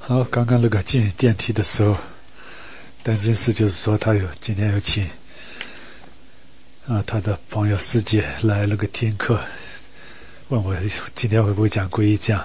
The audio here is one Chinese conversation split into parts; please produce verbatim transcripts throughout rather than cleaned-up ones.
好，刚刚那个进电梯的时候，丹金师就是说他有今天有请啊他的朋友师姐来那个听课，问我今天会不会讲皈依讲。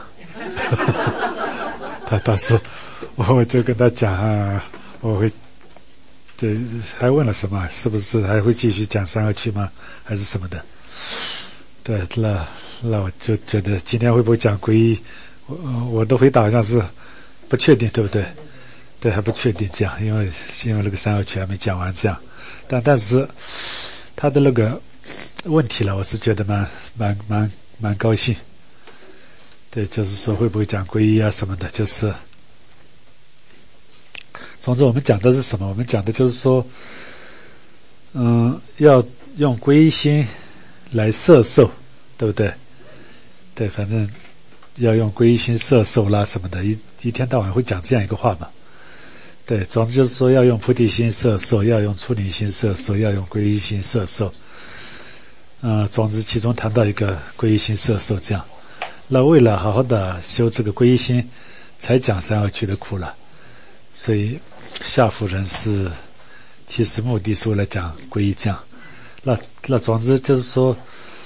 他当时我就跟他讲啊，我会对还问了什么，是不是还会继续讲三恶趣吗？还是什么的？对，那那我就觉得今天会不会讲皈依，我我的回答好像是不确定，对不对？对，还不确定这样，因为因为那个三恶趣还没讲完这样，但但是他的那个问题了，我是觉得蛮蛮蛮蛮高兴。对，就是说会不会讲皈依啊什么的，就是总之我们讲的是什么？我们讲的就是说，嗯，要用皈依心来摄受，对不对？对，反正要用皈依心摄受啦什么的，一一天到晚会讲这样一个话嘛。对，总之就是说要用菩提心摄受，要用出离心摄受，要用皈依心摄受。呃，总之其中谈到一个皈依心摄受这样。那为了好好的修这个皈依心，才讲三恶趣的苦了。所以下辅人是其实目的是为了讲皈依这样。那那总之就是说，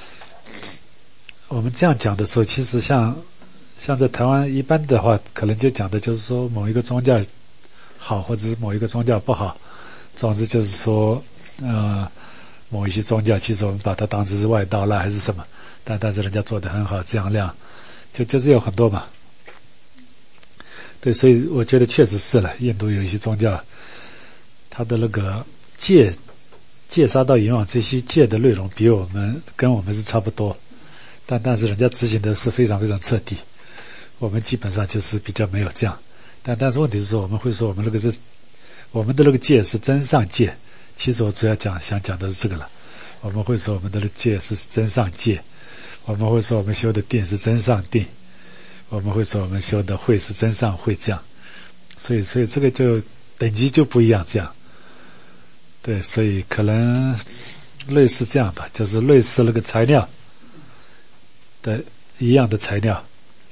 我们这样讲的时候，其实像像在台湾一般的话，可能就讲的就是说某一个宗教好，或者是某一个宗教不好。总之就是说，呃，某一些宗教其实我们把它当成是外道啦，还是什么，但但是人家做得很好，这样量就就是有很多嘛。对，所以我觉得确实是了。印度有一些宗教，它的那个戒戒杀盗淫妄这些戒的内容比我们跟我们是差不多，但但是人家执行的是非常非常彻底。我们基本上就是比较没有这样。但但是问题是说，我们会说我们那个是我们的那个戒是真上戒。其实我主要讲想讲的是这个了。我们会说我们的戒是真上戒，我们会说我们修的定是真上定，我们会说我们修的慧是真上慧这样。所以所以这个就等级就不一样这样。对，所以可能类似这样吧，就是类似那个材料的一样的材料，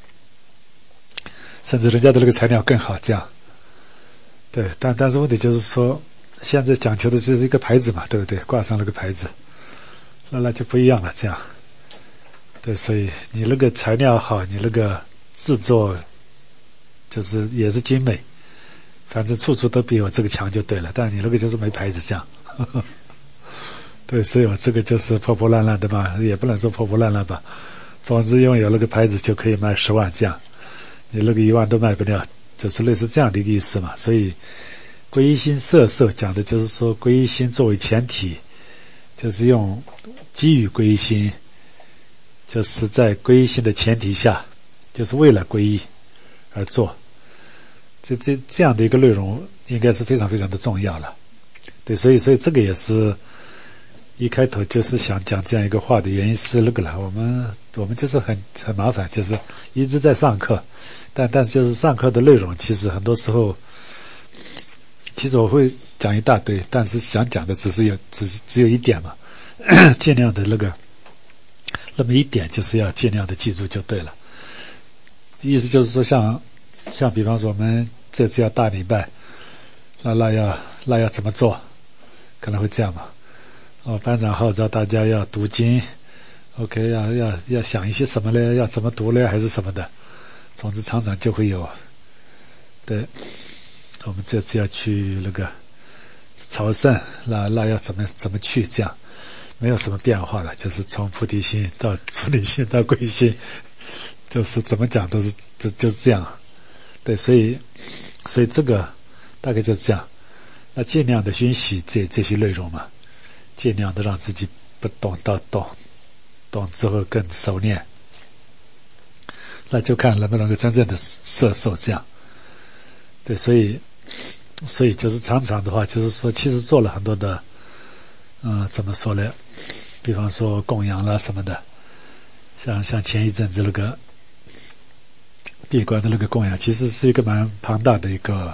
甚至人家的那个材料更好这样。对，但但是问题就是说，现在讲求的就是一个牌子嘛，对不对？挂上那个牌子，那那就不一样了这样。对，所以你那个材料好，你那个制作就是也是精美，反正处处都比我这个强就对了。但你那个就是没牌子这样。呵呵对，所以我这个就是破破烂烂的嘛，也不能说破破烂烂吧。总之，因为有那个牌子就可以卖十万这样，你那个一万都卖不掉，就是类似这样的一个意思嘛。所以皈依心摄受讲的就是说，皈依心作为前提，就是用基于皈依心，就是在皈依心的前提下，就是为了皈依而做。这这这样的一个内容应该是非常非常的重要了。对，所以所以这个也是一开头就是想讲这样一个话的原因是那个了。我们我们就是很很麻烦，就是一直在上课，但但是就是上课的内容其实很多时候，其实我会讲一大堆，但是想讲的只是有只只有一点嘛，尽量的那个那么一点，就是要尽量的记住就对了。意思就是说像像比方说我们这次要大礼拜，那那要那要怎么做，可能会这样嘛。哦，班长号召大家要读经 ，OK， 要要要想一些什么呢？要怎么读呢？还是什么的？总之常常就会有。对，我们这次要去那个朝圣，那那要怎么怎么去？这样没有什么变化了，就是从菩提心到出离心到皈依心，就是怎么讲都是就就是这样。对，所以所以这个大概就是这样。那尽量的熏习这这些内容嘛。尽量的让自己不懂到懂，懂之后更熟练，那就看能不能够真正的摄受这样。对，所以所以就是常常的话，就是说其实做了很多的，嗯、呃，怎么说呢？比方说供养啦什么的，像像前一阵子那个闭关的那个供养，其实是一个蛮庞大的一个，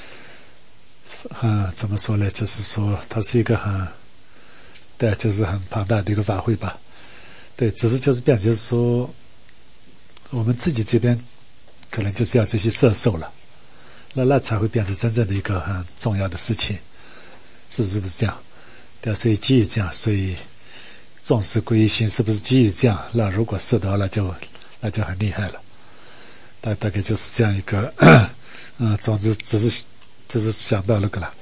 嗯，怎么说呢？就是说它是一个很。对，就是很庞大的一个法会吧。对，只是就是变成就是说，我们自己这边可能就是要这些摄受了。 那那才会变成真正的一个很重要的事情，是不是？是不是这样？对，所以基于这样，所以重视皈依心是不是基于这样？那如果是的话，那就那就很厉害了。大大概就是这样一个，嗯，总之只是就是想到那个了。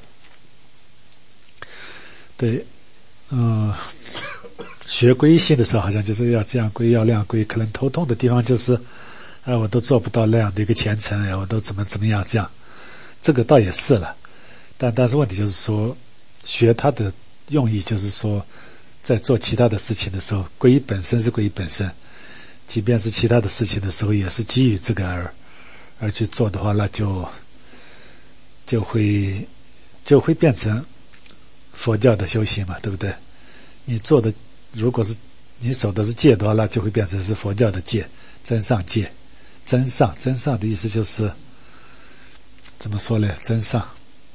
对，嗯，学皈依心的时候，好像就是要这样皈依，要那样皈依。可能头痛的地方就是，哎，我都做不到那样的一个虔诚，哎，我都怎么怎么样这样。这个倒也是了，但但是问题就是说，学它的用意就是说，在做其他的事情的时候，皈依本身是皈依本身，即便是其他的事情的时候，也是基于这个而而去做的话，那就就会就会变成佛教的修行嘛，对不对？你做的如果是你守的是戒的话，那就会变成是佛教的戒，真上戒。真上，真上的意思就是怎么说呢？真上，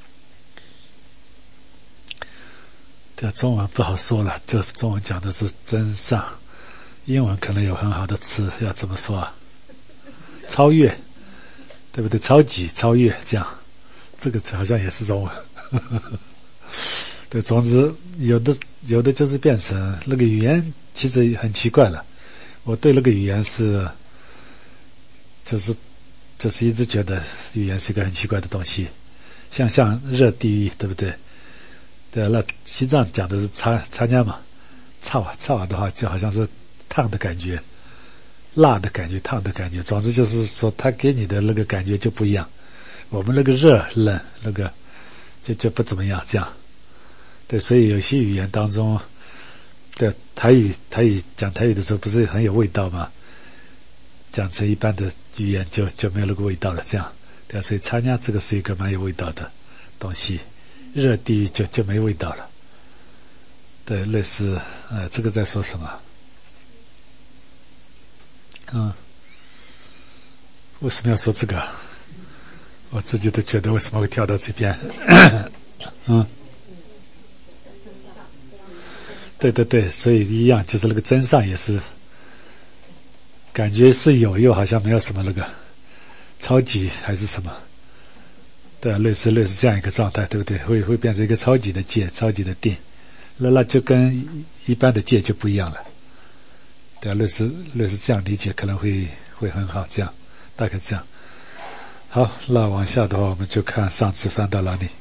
对，中文不好说了，就中文讲的是真上，英文可能有很好的词，要怎么说啊？超越，对不对？超级、超越，这样，这个词好像也是中文。对，总之有的有的就是变成那个语言，其实很奇怪了。我对那个语言是，就是就是一直觉得语言是一个很奇怪的东西，像像热地狱，对不对？对，那西藏讲的是参参加嘛，操啊操啊的话，就好像是烫的感觉，辣的感觉，烫的感觉。总之就是说，它给你的那个感觉就不一样。我们那个热冷那个就就不怎么样，这样。对，所以有些语言当中，对台语台语讲台语的时候，不是很有味道吗？讲成一般的语言就就没有那个味道了，这样。对啊，所以参加这个是一个蛮有味道的东西，热地狱就就没味道了。对，类似呃，这个在说什么？嗯，为什么要说这个？我自己都觉得为什么会跳到这边？嗯。对对对，所以一样，就是那个真上也是，感觉是有，又好像没有什么那个超级还是什么，对啊，类似类似这样一个状态，对不对？会会变成一个超级的戒，超级的定，那那就跟一般的戒就不一样了，对啊，类似类似这样理解可能会会很好，这样大概这样。好，那往下的话，我们就看上次翻到哪里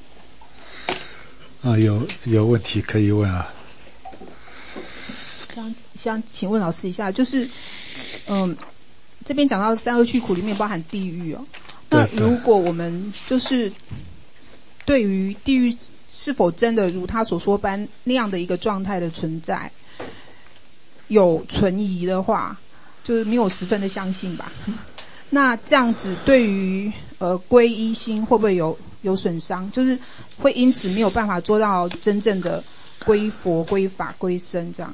啊？有有问题可以问啊。 想想请问老师一下，就是嗯，这边讲到三恶趣苦里面包含地狱哦。那如果我们就是对于地狱是否真的如他所说般那样的一个状态的存在有存疑的话，就是没有十分的相信吧？那这样子对于呃皈依心会不会有有损伤？就是会因此没有办法做到真正的皈佛、皈法、皈僧这样。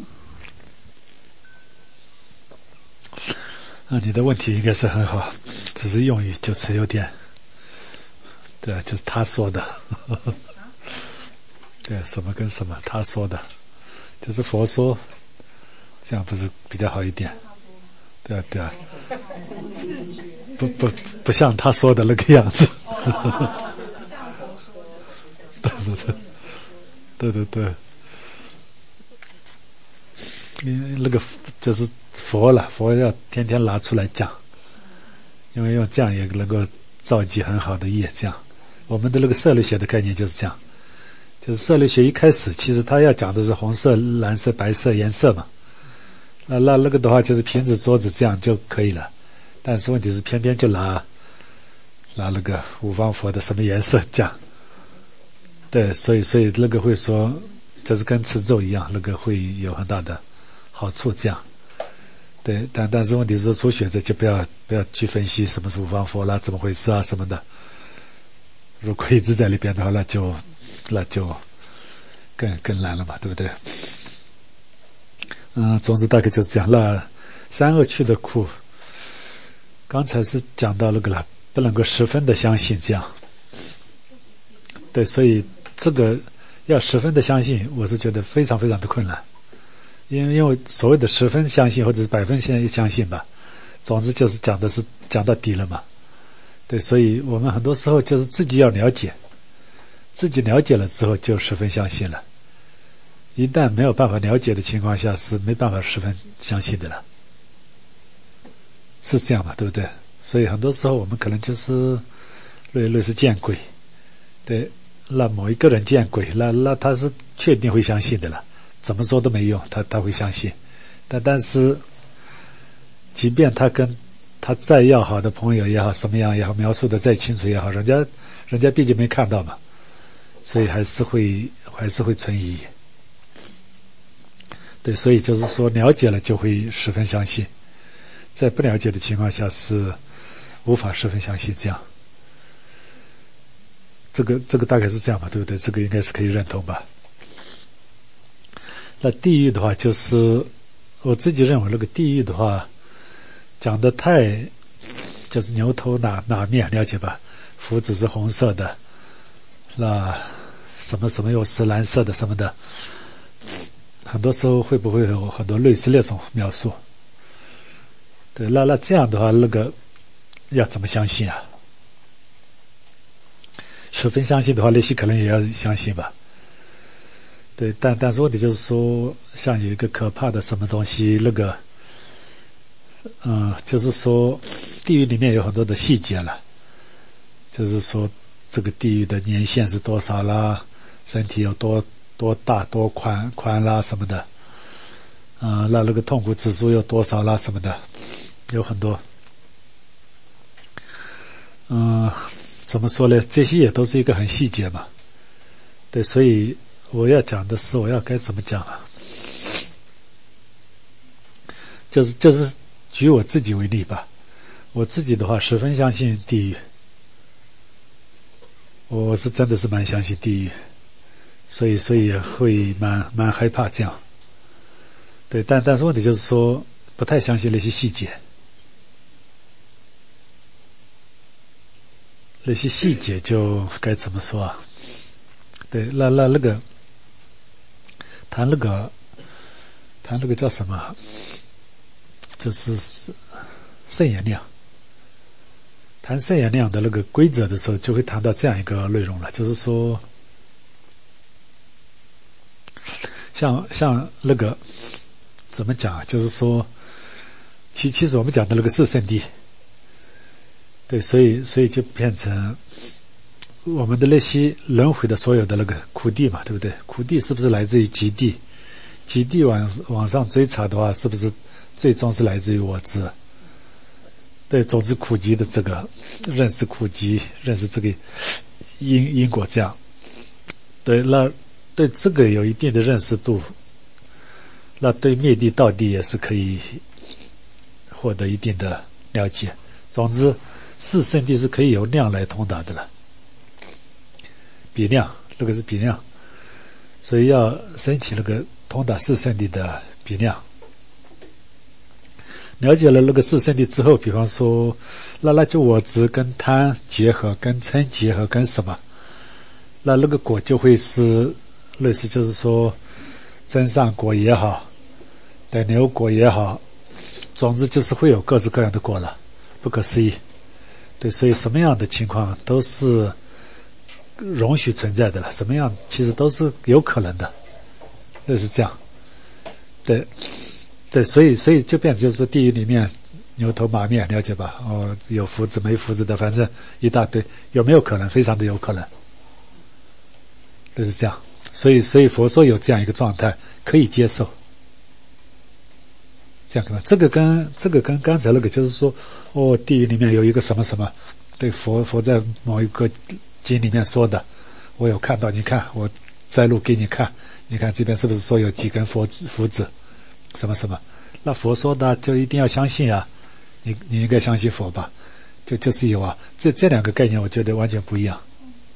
啊，你的问题应该是很好，只是用语就是有点，对，就是他说的，呵呵对，什么跟什么他说的，就是佛说，这样不是比较好一点？对啊，对啊，不不不像他说的那个样子，对对对，对对对。因为那个就是佛了，佛要天天拿出来讲，因为用这样也能够召集很好的业。这样，我们的那个色律学的概念就是这样，就是色律学一开始其实他要讲的是红色、蓝色、白色颜色嘛，那那那个的话就是瓶子、桌子这样就可以了，但是问题是偏偏就拿拿那个五方佛的什么颜色讲，对，所以所以那个会说，就是跟持咒一样，那个会有很大的好处，这样，对，但但是问题是说，初学者就不要不要去分析什么是五方佛啦，怎么回事啊什么的。如果一直在里边的话，那就那就更更难了嘛，对不对？嗯，总之大概就是讲了三恶趣的苦。刚才是讲到那个了，不能够十分的相信这样。对，所以这个要十分的相信，我是觉得非常非常的困难。因为因为所谓的十分相信或者是百分现相信吧，总之就是讲的是讲到底了嘛， 对，所以我们很多时候就是自己要了解，自己了解了之后就十分相信了。一旦没有办法了解的情况下，是没办法十分相信的了，是这样嘛，对不对？所以很多时候我们可能就是类类似见鬼，对，那某一个人见鬼，那那他是确定会相信的了，怎么说都没用，他他会相信。但但是，即便他跟他再要好的朋友也好，什么样也好，描述的再清楚也好，人家人家毕竟没看到嘛，所以还是会还是会存疑。对，所以就是说了解了就会十分相信，在不了解的情况下是无法十分相信。这样，这个这个大概是这样吧，对不对？这个应该是可以认同吧。那地狱的话，就是我自己认为那个地狱的话讲的太就是牛头马马面，了解吧？胡子是红色的，那什么什么又是蓝色的什么的，很多时候会不会有很多类似那种描述？对，那那这样的话，那个要怎么相信啊？十分相信的话，那些可能也要相信吧。对，但但是问题就是说，像有一个可怕的什么东西，那个，嗯，就是说，地狱里面有很多的细节了，就是说，这个地狱的年限是多少啦，身体有多多大、多宽宽啦什么的，啊、呃，那那个痛苦指数有多少啦什么的，有很多，嗯、呃，怎么说呢？这些也都是一个很细节嘛，对，所以。我要讲的是，我要该怎么讲啊？就是就是举我自己为例吧。我自己的话，十分相信地狱。我是真的是蛮相信地狱，所以所以也会蛮蛮害怕这样。对，但但是问题就是说，不太相信那些细节。那些细节就该怎么说啊？对，那那那个。谈那个，谈那个叫什么？就是圣言量。谈圣言量的那个规则的时候，就会谈到这样一个内容了，就是说，像像那个怎么讲啊？就是说，其其实我们讲的那个四圣谛，对，所以所以就变成。我们的那些轮回的所有的那个苦地嘛，对不对？苦地是不是来自于极地？极地往往上追查的话，是不是最终是来自于我执？对，总之苦集的这个认识苦集，认识这个因因果这样。对，那对这个有一定的认识度，那对灭地道地也是可以获得一定的了解。总之，四圣谛是可以由量来通达的了。比量，那个是比量，所以要升起那个通达四圣谛的比量。了解了那个四圣谛之后，比方说，那那就我执跟贪结合，跟嗔结合，跟什么？那那个果就会是类似，就是说，真善果也好，等流果也好，总之就是会有各式各样的果了，不可思议。对，所以什么样的情况都是。容许存在的了，什么样其实都是有可能的，就是这样。对，对，所以所以就变成就是说，地狱里面牛头马面，了解吧？哦，有福子没福子的，反正一大堆，有没有可能？非常的有可能，就是这样。所以所以佛说有这样一个状态可以接受，这样吧？这个跟这个跟刚才那个就是说，哦，地狱里面有一个什么什么，对，佛佛在某一个。经里面说的，我有看到，你看我摘录给你看，你看这边是不是说有几根佛子佛子，什么什么？那佛说的就一定要相信啊，你你应该相信佛吧？就就是有啊，这这两个概念我觉得完全不一样，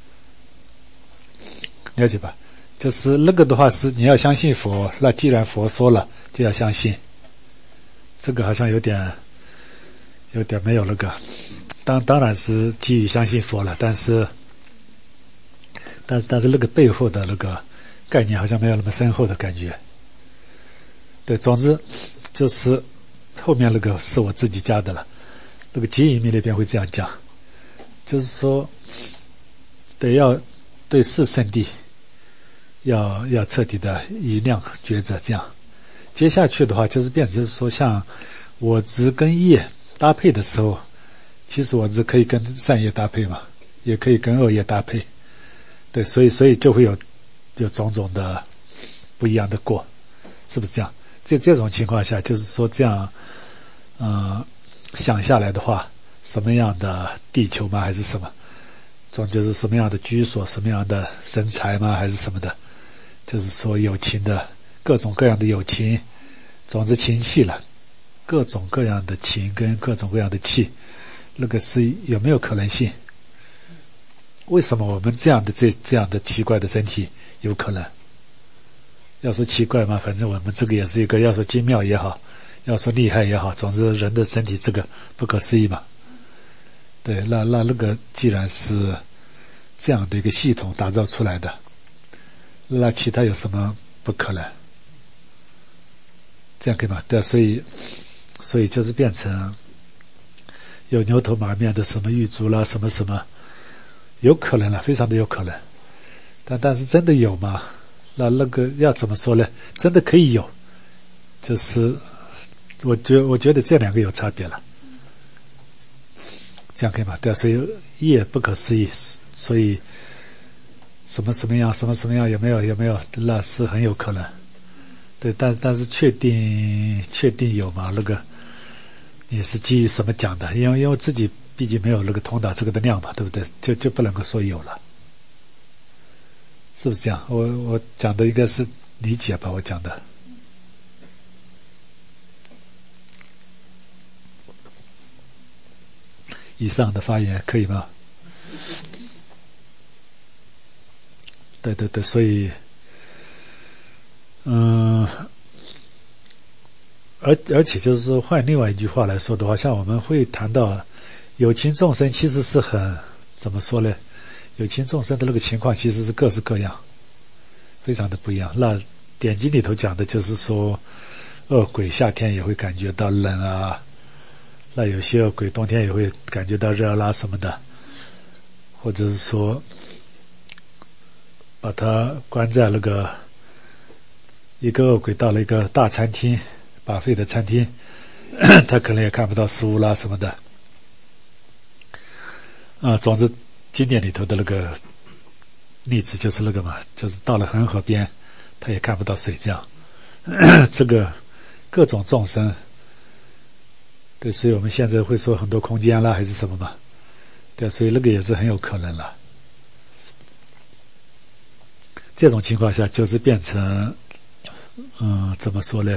了解吧？就是那个的话是你要相信佛，那既然佛说了，就要相信。这个好像有点有点没有那个，当当然是基于相信佛了，但是。但但是那个背后的那个概念好像没有那么深厚的感觉。对，总之就是后面那个是我自己加的了。那个结义密那边会这样讲， 就是说，对要对四圣谛要要彻底的以量抉择，这样。接下去的话就是变成就是说，像我执跟业搭配的时候，其实我执可以跟善业搭配嘛，也可以跟恶业搭配，对，所以所以就会有有种种的不一样的果，是不是这样？在这种情况下，就是说这样，嗯、呃，想下来的话，什么样的地球吗？还是什么？总就是什么样的居所，什么样的身材吗？还是什么的？就是说有情的各种各样的有情，总之情气了，各种各样的情跟各种各样的气，那个是有没有可能性？为什么我们这样的这这样的奇怪的身体有可能？要说奇怪嘛，反正我们这个也是一个，要说精妙也好，要说厉害也好，总之人的身体这个不可思议嘛。对，那那那个既然是这样的一个系统打造出来的，那其他有什么不可能？这样可以吗？对，所以所以就是变成有牛头马面的什么玉竹啦，什么什么，有可能了，非常的有可能。但但是真的有吗？那那个要怎么说呢？真的可以有，就是我觉我觉得这两个有差别了。这样可以吗？对啊，所以业不可思议，所以什么什么样，什么什么样，有没有有没有，那是很有可能。对，但但是确定确定有吗？那个你是基于什么讲的？因为因为自己毕竟没有那个通达这个的量嘛，对不对？就就不能够说有了，是不是这样？我我讲的应该是理解吧，我讲的。以上的发言可以吗？对对对，所以，嗯，而而且就是说，换另外一句话来说的话，像我们会谈到有情众生，其实是很怎么说呢？有情众生的那个情况其实是各式各样，非常的不一样。那典籍里头讲的就是说，恶鬼夏天也会感觉到冷啊。那有些恶鬼冬天也会感觉到热啦什么的，或者是说把他关在那个一个恶鬼到了一个大餐厅把费的餐厅，他可能也看不到食物啦什么的啊。总之经典里头的那个例子就是那个嘛，就是到了恒河边他也看不到水，这样这个各种众生。对，所以我们现在会说很多空间啦，还是什么嘛？对，所以那个也是很有可能了。这种情况下，就是变成，嗯，怎么说呢？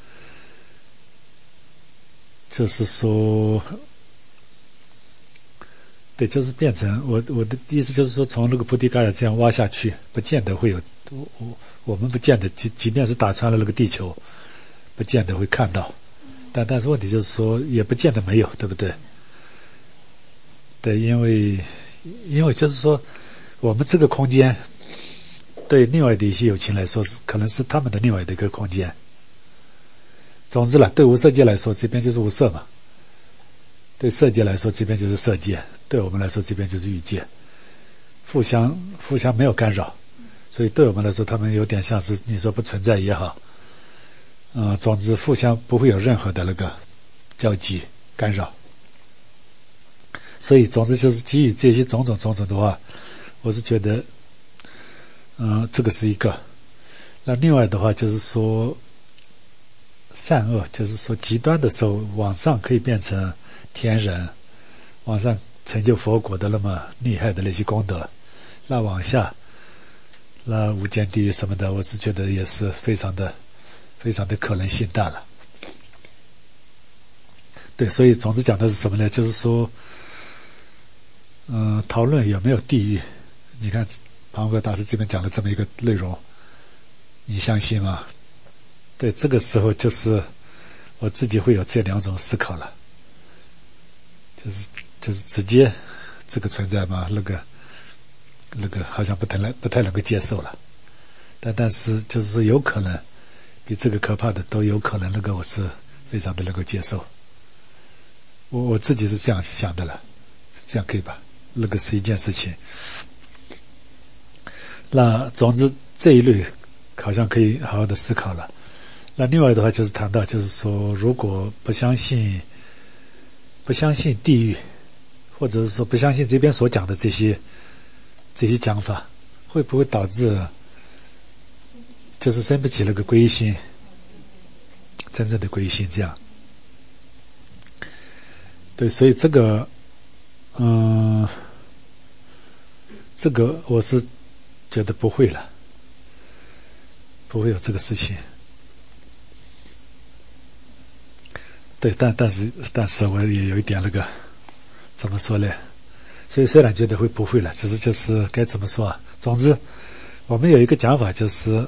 就是说，对，就是变成我我的意思就是说，从那个菩提伽耶这样挖下去，不见得会有我我们不见得，即即便是打穿了那个地球，不见得会看到。但但是问题就是说，也不见得没有，对不对？对，因为因为就是说，我们这个空间对另外的一些有情来说，是可能是他们的另外的一个空间。总之了，对无色界来说，这边就是无色嘛；对色界来说，这边就是色界；对我们来说，这边就是欲界，互相互相没有干扰，所以对我们来说，他们有点像是你说不存在也好。嗯，总之互相不会有任何的那个交集干扰，所以总之就是基于这些种种种种的话，我是觉得，嗯，这个是一个。那另外的话就是说，善恶就是说极端的时候，往上可以变成天人，往上成就佛果的那么厉害的那些功德，那往下，那无间地狱什么的，我是觉得也是非常的。非常的可能性大了。对，所以总之讲的是什么呢？就是说，嗯，讨论有没有地狱。你看庞和大师这边讲了这么一个内容，你相信吗？对，这个时候就是我自己会有这两种思考了，就是就是直接这个存在吗？那个那个好像不太能不太能够接受了。但但是就是说有可能。比这个可怕的都有可能，那个我是非常的能够接受。我我自己是这样想的了，这样可以吧？ 那个是一件事情。那总之这一类好像可以好好的思考了。那另外的话就是谈到，就是说，如果不相信不相信地狱，或者是说不相信这边所讲的这些这些讲法，会不会导致就是生不起那个皈依心，真正的皈依心这样？对，所以这个嗯这个我是觉得不会了，不会有这个事情。对，但但是但是我也有一点那个怎么说呢？所以虽然觉得会不会了，只是就是该怎么说啊？总之，我们有一个讲法，就是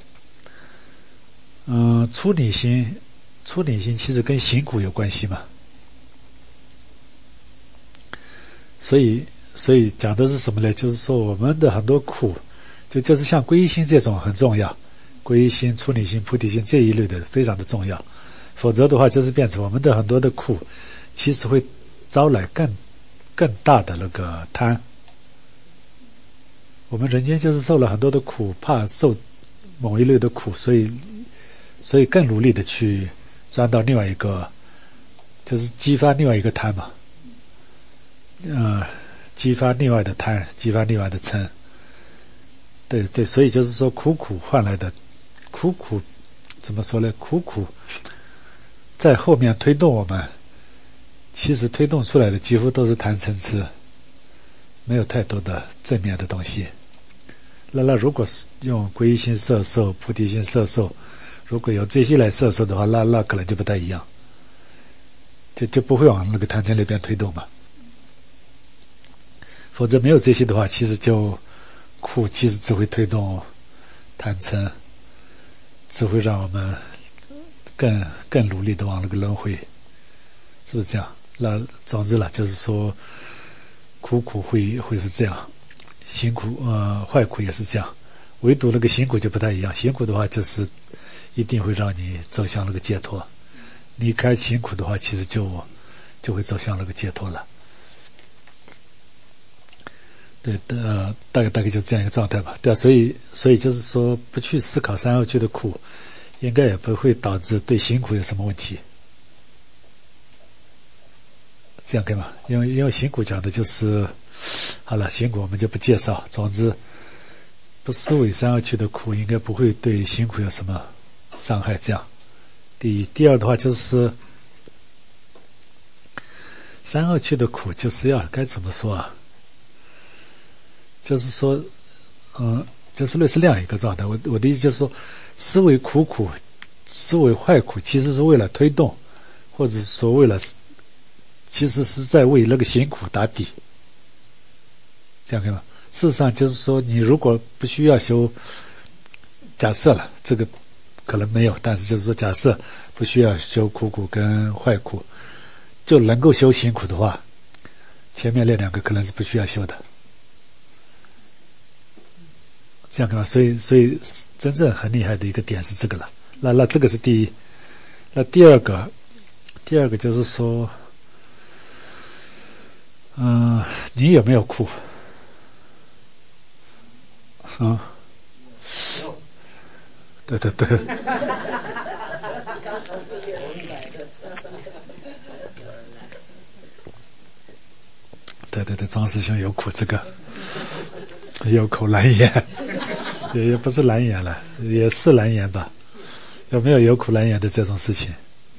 嗯，出离心，出离心其实跟行苦有关系嘛。所以所以讲的是什么呢？就是说我们的很多苦，就就是像皈依心这种很重要，皈依心、出离心、菩提心这一类的非常的重要。否则的话，就是变成我们的很多的苦，其实会招来更更大的那个贪。我们人间就是受了很多的苦，怕受某一类的苦，所以所以更努力的去钻到另外一个，就是激发另外一个贪嘛。呃，激发另外的贪，激发另外的嗔。对对，所以就是说苦苦换来的苦苦，怎么说呢？苦苦在后面推动我们，其实推动出来的几乎都是贪嗔痴，没有太多的正面的东西。那那如果是用皈依心摄受、菩提心摄受，如果有这些来摄受的话，那那可能就不太一样，就就不会往那个贪嗔那边推动嘛。否则没有这些的话，其实就苦，其实只会推动贪嗔，只会让我们更更努力的往那个轮回，是不是这样？那总之了，就是说苦苦会会是这样，行苦呃坏苦也是这样，唯独那个行苦就不太一样。行苦的话，就是一定会让你走向那个解脱；离开行苦的话，其实就就会走向那个解脱了。对，呃，大概大概就这样一个状态吧。对啊，所以所以就是说，不去思考三恶趣的苦，应该也不会导致对行苦有什么问题。这样可以吗？因为因为行苦讲的就是，好了，行苦我们就不介绍。总之，不思维三恶趣的苦，应该不会对行苦有什么伤害。这样，第一，第二的话就是三恶趣的苦，就是要该怎么说啊？就是说，嗯，就是类似这样一个状态。我我的意思就是说，思维苦苦，思维坏苦，其实是为了推动，或者是说为了，其实是在为那个行苦打底。这样可以吗？事实上就是说，你如果不需要修，假设了这个可能没有，但是就是说，假设不需要修苦苦跟坏苦，就能够修行苦的话，前面那两个可能是不需要修的。这样看吧，所以所以真正很厉害的一个点是这个了。那那这个是第一。那第二个，第二个就是说，嗯、呃，你有没有苦？嗯，对对对。对对对，庄师兄有苦，这个有口难言。也也不是难言了，也是难言吧？有没有有苦难言的这种事情？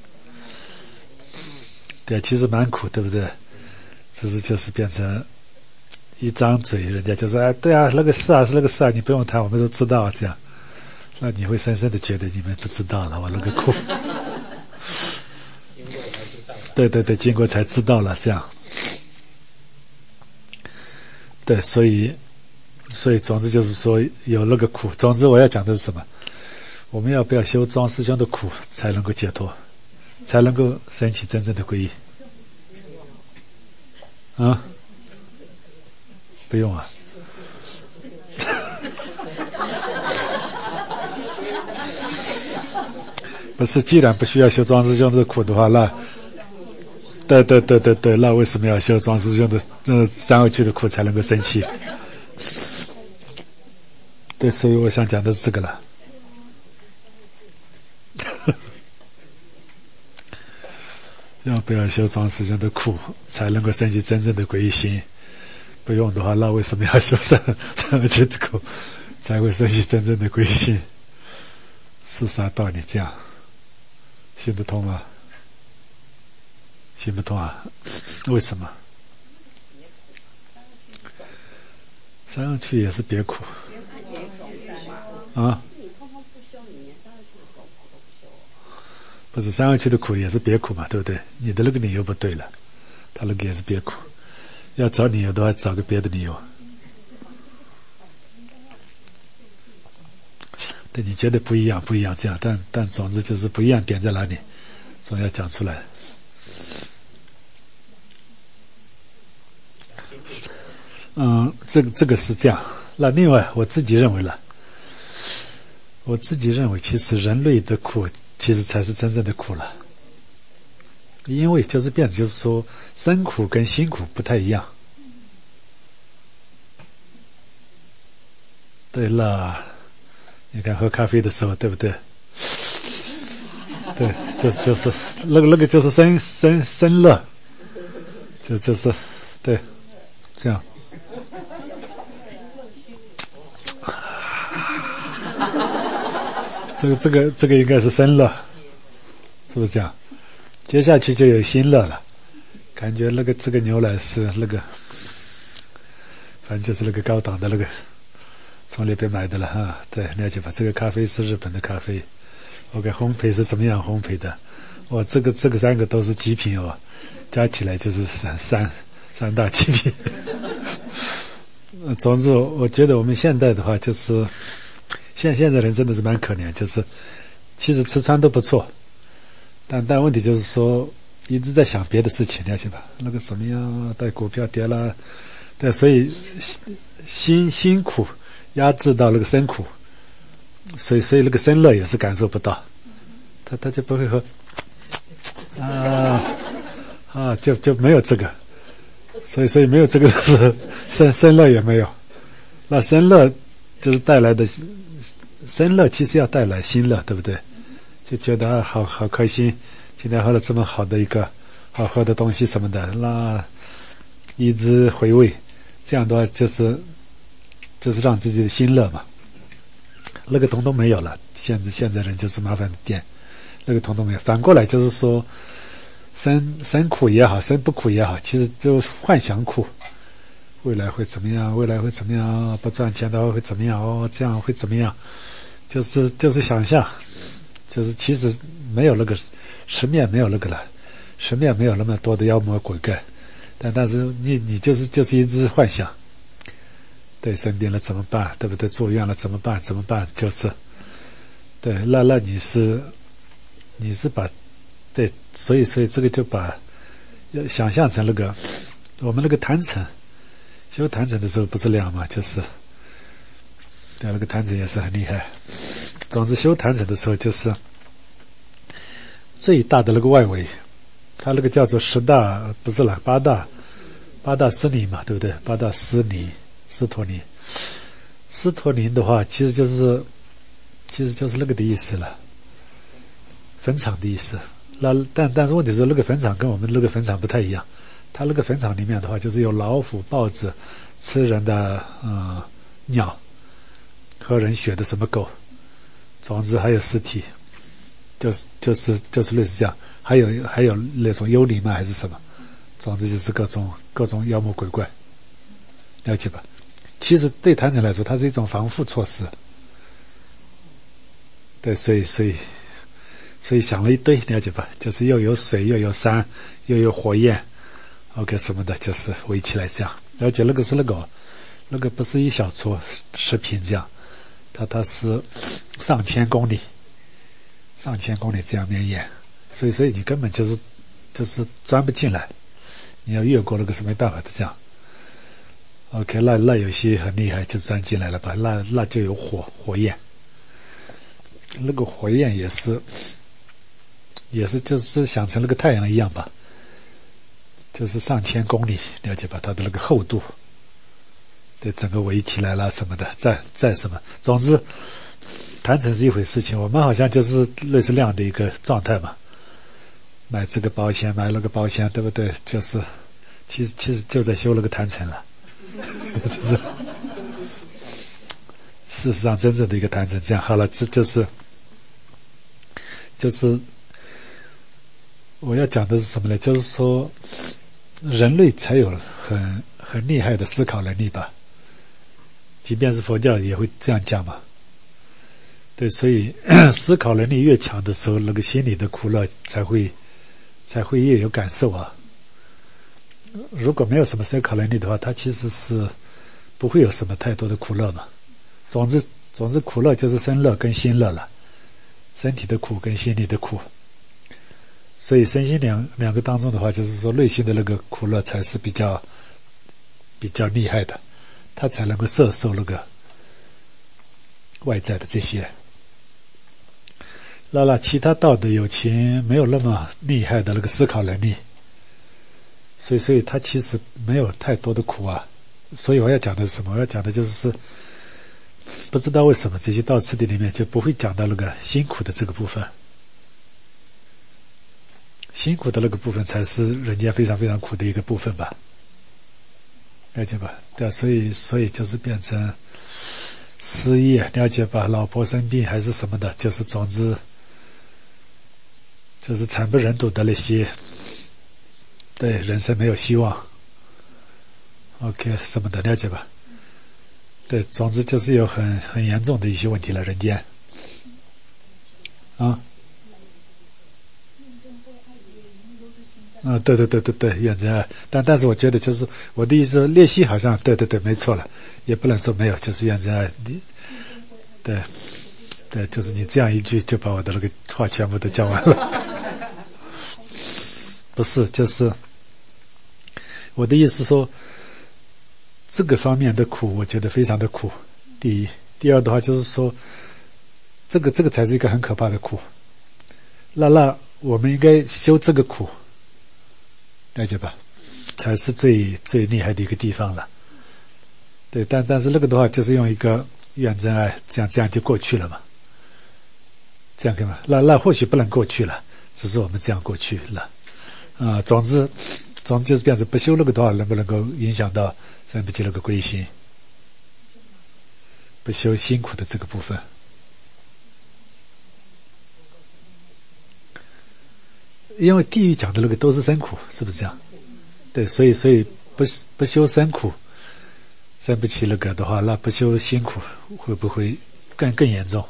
对，其实蛮苦，对不对？只是就是变成一张嘴，人家就说：“哎，对啊，那个是啊，是那个是啊，你不用谈，我们都知道啊。”这样，那你会深深的觉得你们不知道了，我那个苦。对对对，经过才知道了，这样。对，所以。所以总之就是说有那个苦，总之我要讲的是什么？我们要不要修庄师兄的苦才能够解脱，才能够升起真正的皈依？啊？不用啊。不是，既然不需要修庄师兄的苦的话，那对对对对对，那为什么要修庄师兄的这三恶趣的苦才能够生气？对，所以我想讲的是这个了。要不要修庄师兄的苦才能够升起真正的皈依心？不用的话，那为什么要修三三恶趣的苦才会升起真正的皈依心？是啥道理？这样行不通吗？行不通啊？为什么？三恶趣也是别苦啊？不是三恶趣的苦也是别苦嘛，对不对？你的那个理由不对了，他那个也是别苦。要找理由的话，找个别的理由。对，你觉得不一样，不一样这样，但但总之就是不一样点在哪里，总要讲出来。嗯，这个这个是这样。那另外，我自己认为了，我自己认为，其实人类的苦，其实才是真正的苦了。因为就是变，就是说，生苦跟辛苦不太一样。对了，你看喝咖啡的时候，对不对？对，就是就是那个那个就是生生生乐，就就是对，这样。这个这个这个应该是生乐，是不是这样？接下去就有辛乐了，感觉那个这个牛奶是那个，反正就是那个高档的那个，从那边买的了哈。对，了解吧？这个咖啡是日本的咖啡 ，OK， 烘焙是怎么样烘焙的？哦，这个这个三个都是极品哦，加起来就是三三三大极品。总之，我觉得我们现代的话，就是现现在人真的是蛮可怜，就是其实吃穿都不错，但但问题就是说一直在想别的事情，了解吧？那个什么样，带股票跌了，对，所以辛辛苦压制到那个生苦，所以所以那个生乐也是感受不到，他他就不会喝啊啊，就就没有这个。所以，所以没有这个是生生乐也没有，那生乐就是带来的生乐，其实要带来心乐，对不对？就觉得啊，好好开心，今天喝了这么好的一个好喝的东西什么的，那一直回味，这样的话就是就是让自己的心乐嘛。那个统统没有了，现在现在人就是麻烦的点，那个统统没有。反过来就是说。生生苦也好，生不苦也好，其实就幻想苦，未来会怎么样？未来会怎么样？不赚钱的话会怎么样？哦，这样会怎么样？就是就是想象，就是其实没有那个实面没有那个了，实面没有那么多的妖魔鬼怪，但但是你你就是就是一直幻想，对，生病了怎么办？对不对？住院了怎么办？怎么办？就是，对，那那你是你是把。对，所以所以这个就把要想象成那个我们那个坛城，修坛城的时候不是那样嘛，就是对那个坛城也是很厉害。总之修坛城的时候就是最大的那个外围，它那个叫做十大不是了八大八大司尼嘛，对不对？八大司尼斯陀尼，斯陀尼的话其实就是其实就是那个的意思了，坟场的意思。那但但是问题是那个坟场跟我们那个坟场不太一样，它那个坟场里面的话就是有老虎、豹子、吃人的呃鸟喝人血的什么狗，总之还有尸体，就是就是就是类似这样，还有还有那种幽灵嘛还是什么，总之就是各种各种妖魔鬼怪，了解吧？其实对坛城来说，它是一种防护措施，对，所以所以。所以想了一堆，了解吧？就是又有水，又有山，又有火焰 ，OK 什么的，就是围起来这样。了解那个是那个，那个不是一小撮视频这样，它它是上千公里，上千公里这样绵延，所以所以你根本就是就是钻不进来，你要越过那个是没办法的这样。OK， 那那有些很厉害就钻进来了吧？那那就有火火焰，那个火焰也是。也是就是想成那个太阳一样吧， 就是上千公里，了解吧？它的那个厚度，对，整个围起来了什么的，再再什么，总之，谈成是一回事情。我们好像就是类似那样的一个状态嘛，买这个保险，买那个保险，对不对？就是，其实其实就在修那个谈成了，这是事实上真正的一个谈成。这样好了，这就是就是我要讲的是什么呢？就是说，人类才有很很厉害的思考能力吧。即便是佛教也会这样讲嘛，对，所以思考能力越强的时候，那个心里的苦乐才会才会越有感受啊。如果没有什么思考能力的话，他其实是不会有什么太多的苦乐嘛。总之，总之苦乐就是身乐跟心乐了，身体的苦跟心理的苦。所以身心两两个当中的话，就是说内心的那个苦乐才是比较比较厉害的。他才能够摄受那个外在的这些。那那其他道德友情没有那么厉害的那个思考能力，所以所以他其实没有太多的苦啊。所以我要讲的是什么？我要讲的就是不知道为什么这些道次第里面就不会讲到那个辛苦的这个部分。辛苦的那个部分才是人间非常非常苦的一个部分吧。了解吧？对啊，所以所以就是变成失业，了解吧？老婆生病还是什么的，就是总之就是惨不忍睹的那些，对人生没有希望 ，OK 什么的，了解吧？对，总之就是有很很严重的一些问题了，人间啊。嗯，对对对对对，远真爱，但但是我觉得就是我的意思，练习好像对对对，没错了，也不能说没有，就是远真爱，你对对，就是你这样一句就把我的那个话全部都讲完了。不是，就是我的意思说，这个方面的苦，我觉得非常的苦。第一，第二的话就是说，这个这个才是一个很可怕的苦。那那我们应该修这个苦。了解吧？才是最最厉害的一个地方了。对，但但是那个的话，就是用一个愿真爱，这样这样就过去了嘛。这样可以吗？那那或许不能过去了，只是我们这样过去了。啊、呃，总之，总之就是变成不修那个的话，能不能够影响到生不起那个归心？不修辛苦的这个部分。因为地狱讲的那个都是生苦，是不是这样？对，所以所以不不修生苦，生不起那个的话，那不修辛苦会不会更更严重？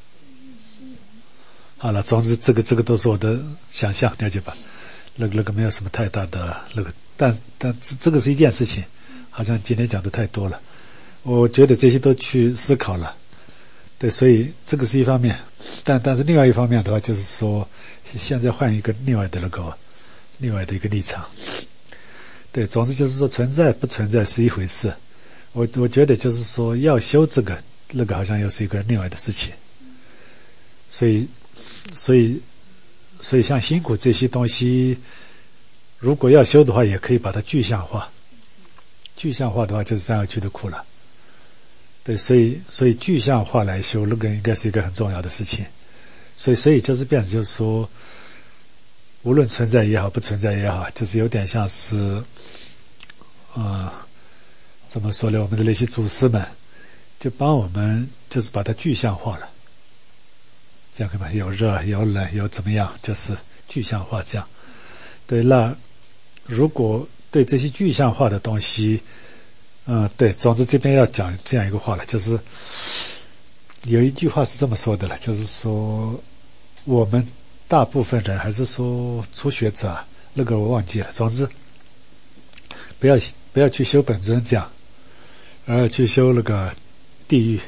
好了，总之这个这个都是我的想象，了解吧？那个那个没有什么太大的那个，但但这个是一件事情，好像今天讲的太多了，我觉得这些都去思考了。对，所以这个是一方面，但但是另外一方面的话，就是说，现在换一个另外的那个，另外的一个立场。对，总之就是说，存在不存在是一回事。我我觉得就是说，要修这个那个，好像又是一个另外的事情。所以，所以，所以像辛苦这些东西，如果要修的话，也可以把它具象化。具象化的话，就是三恶趣的苦了。对，所以所以具象化来修，那个应该是一个很重要的事情。所以所以就是变成就是说，无论存在也好，不存在也好，就是有点像是，呃，怎么说呢？我们的那些祖师们就帮我们就是把它具象化了，这样可以吗？有热有冷有怎么样，就是具象化这样。对，那如果对这些具象化的东西，嗯，对，总之这边要讲这样一个话了，就是有一句话是这么说的了，就是说我们大部分人还是说初学者啊，那个我忘记了。总之，不要不要去修本尊这样，而去修那个地狱。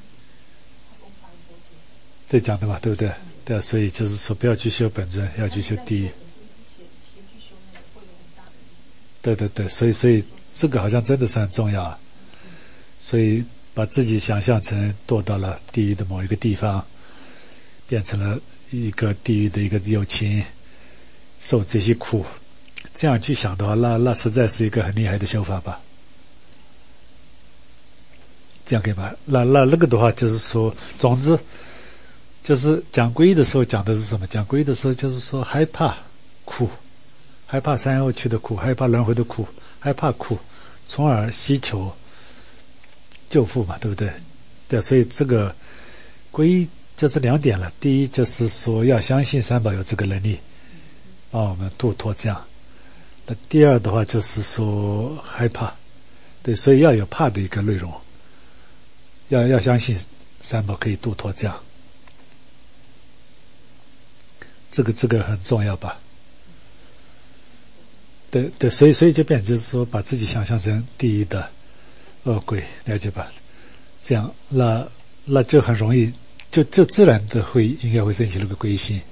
对讲的嘛，对不对？对，所以就是说不要去修本尊，要去修地狱。对对对，所以所以。这个好像真的是很重要啊，所以把自己想象成堕到了地狱的某一个地方，变成了一个地狱的一个有情，受这些苦， 这样去想的话，那那实在是一个很厉害的修法吧。这样可以吧？那那那个的话，就是说，总之，就是讲皈依的时候讲的是什么？讲皈依的时候就是说，害怕苦，害怕三恶趣的苦，害怕轮回的苦，害怕苦，从而希求救赎嘛，对不对？对，所以这个皈依就是两点了。第一就是说要相信三宝有这个能力帮我们度脱这样。那第二的话就是说害怕，对，所以要有怕的一个内容。要要相信三宝可以度脱这样，这个这个很重要吧？对对，所以所以就变成就是说，把自己想象成地狱的恶鬼，了解吧？这样，那那就很容易，就就自然的会应该会升起那个皈依心。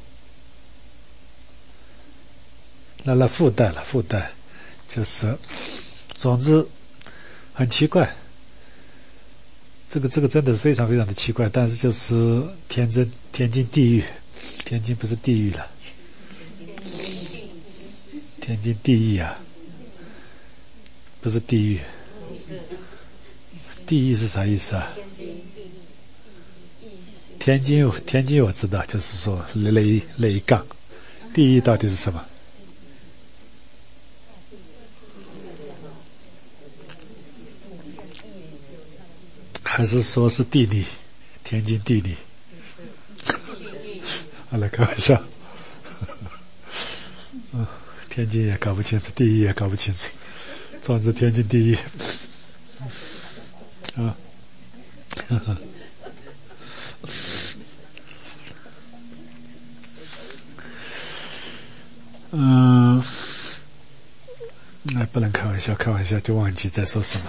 那那附带了，附带就是，总之很奇怪。这个这个真的非常非常的奇怪，但是就是天真天津地狱，天津不是地狱了，天津地狱啊，不是地狱，地狱是啥意思啊？天津天津我知道，就是说雷雷杠，地狱到底是什么？还是说是地理，天津地理？好了，开玩笑。嗯，天津也搞不清楚，地狱也搞不清楚，总之天津地狱。啊，嗯，那不能开玩笑，开玩笑就忘记在说什么。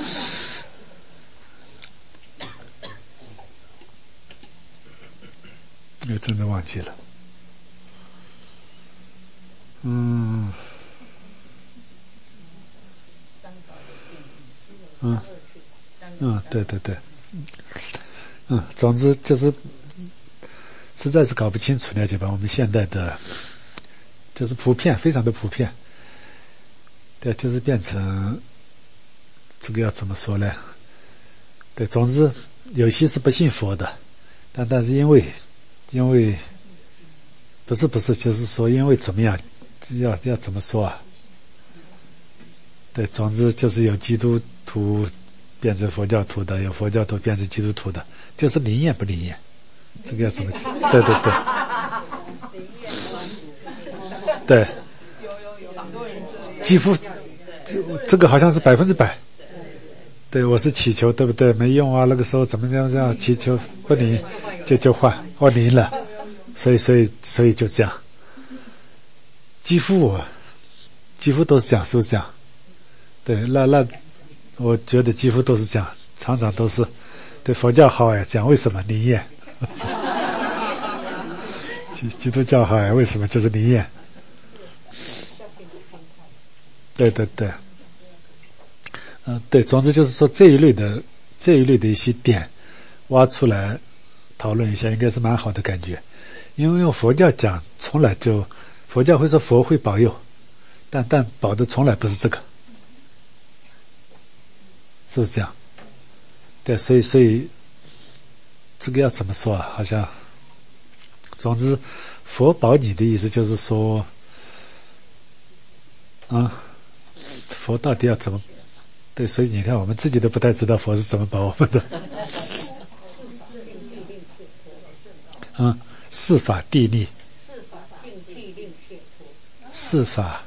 也真的忘记了。嗯，嗯，嗯，对对对，嗯，总之就是实在是搞不清楚，了解吧？我们现代的，就是普遍，非常的普遍，对，就是变成这个要怎么说呢？对，总之有些是不信佛的，但但是因为。因为不是不是，就是说，因为怎么样，要要怎么说啊？对，总之就是有基督徒变成佛教徒的，有佛教徒变成基督徒的，就是灵验不灵验？这个要怎么讲？对对对，对，几乎这个好像是百分之百。对，我是祈求，对不对？没用啊，那个时候怎么这样这样祈求不灵，就就换，哦灵了，所以所以所以就这样，几乎我几乎都是这样，是不是这样？对，那那我觉得几乎都是这样，常常都是对佛教好哎，讲为什么灵验？基基督教好哎，为什么就是灵验？对对对。嗯、呃，对，总之就是说这一类的这一类的一些点挖出来讨论一下，应该是蛮好的感觉。因为用佛教讲，从来就佛教会说佛会保佑，但但保的从来不是这个，是不是这样？对，所以所以这个要怎么说啊？好像，总之，佛保你的意思就是说，啊，佛到底要怎么？对，所以你看，我们自己都不太知道佛是怎么保我们的。嗯，四法地利，四法，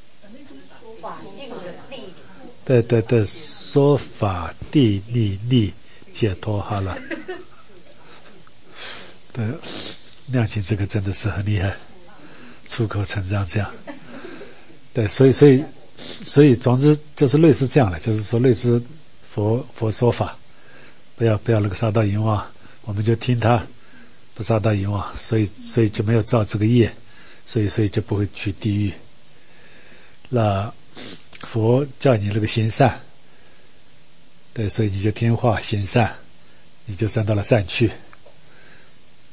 对对对，说法地利利解脱，好了。对，亮琴这个真的是很厉害，出口成章这样。对，所以所以。所以，总之就是类似这样的，就是说类似佛佛说法，不要不要那个杀盗淫妄，我们就听他，不杀盗淫妄，所以所以就没有造这个业，所以所以就不会去地狱。那佛叫你那个行善，对，所以你就听话行善，你就升到了善趣，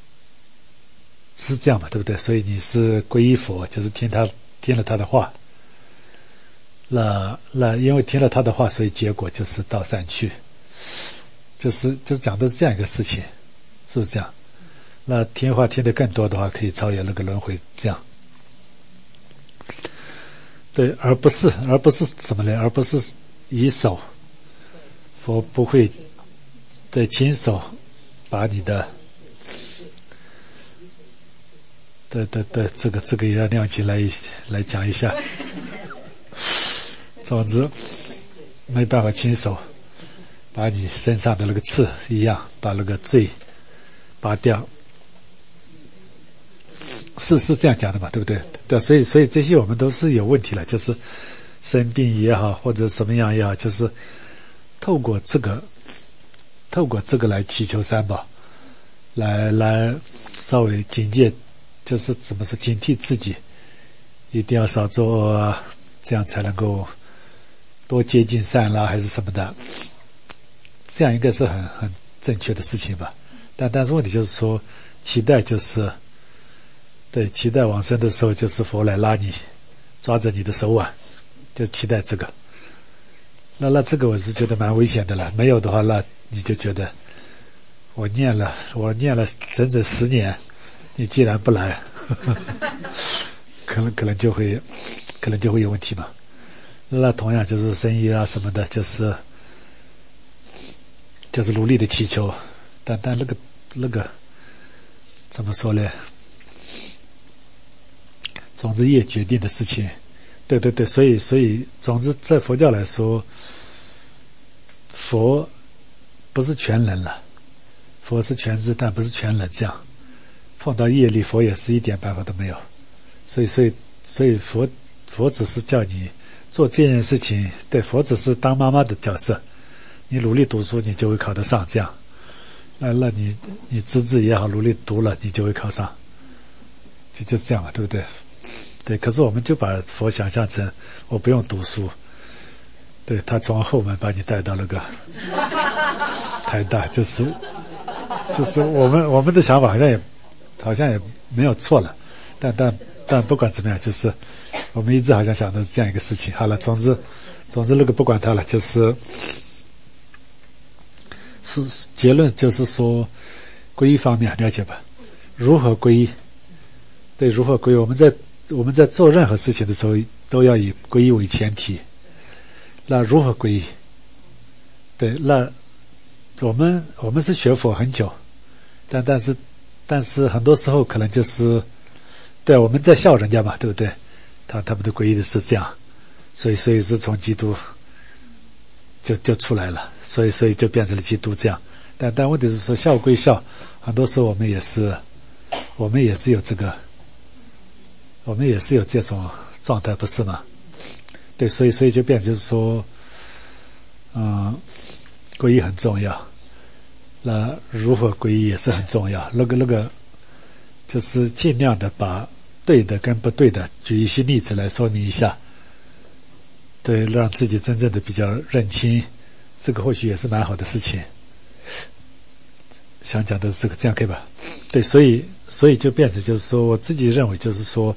是这样嘛，对不对？所以你是皈依佛，就是听他听了他的话。 那那因为听了他的话，所以结果就是到山去，就是就讲的是这样一个事情，是不是这样？那听话听得更多的话，可以超越那个轮回，这样。对，而不是而不是什么呢？而不是以手，佛不会对亲手把你的，对对对，这个这个也要亮起来来讲一下。总之，没办法亲手把你身上的那个刺一样，把那个罪拔掉。是是这样讲的嘛，对不对？对，所以所以这些我们都是有问题了，就是生病也好，或者什么样也好，就是透过这个，透过这个来祈求三宝，来来稍微警戒，就是怎么说警惕自己，一定要少做恶啊，这样才能够多接近善啦，还是什么的，这样应该是很很正确的事情吧。但但是问题就是说，期待就是。对，期待往生的时候，就是佛来拉你，抓着你的手腕，就期待这个。那那这个我是觉得蛮危险的了。没有的话，那你就觉得我念了，我念了整整十年，你既然不来，呵呵可能可能就会，可能就会有问题嘛。那同样就是生意啊什么的，就是就是努力的祈求，但但那个那个怎么说呢？总之业决定的事情，对对对，所以所以总之在佛教来说，佛不是全能了，佛是全知，但不是全能。这样碰到业力，佛也是一点办法都没有。所以所以所以佛佛只是叫你做这件事情，对，佛只是当妈妈的角色，你努力读书，你就会考得上。这样，那那你你资质也好，努力读了，你就会考上，就就是这样嘛，对不对？对，可是我们就把佛想象成我不用读书，对，他从后门把你带到那个台大，就是就是我们我们的想法好像也好像也没有错了，但但但不管怎么样，就是我们一直好像想的是这样一个事情。好了，总之总之那个不管它了，就是是结论就是说皈依方面了解吧？如何皈依？对，如何皈依？我们在我们在做任何事情的时候，都要以皈依为前提。那如何皈依？对，那我们我们是学佛很久，但但是但是很多时候可能就是，对，我们在笑人家嘛，对不对？他他们的皈依的是这样，所以所以是从基督就就出来了，所以所以就变成了基督这样。但但问题是说笑归笑，很多时候我们也是我们也是有这个。我们也是有这种状态，不是吗？对，所以所以就变成就是说，嗯，皈依很重要，那如何皈依也是很重要。那个那个，就是尽量的把对的跟不对的举一些例子来说明一下，对，让自己真正的比较认清，这个或许也是蛮好的事情。想讲的是这个，这样可以吧？对，所以所以就变成就是说，我自己认为就是说，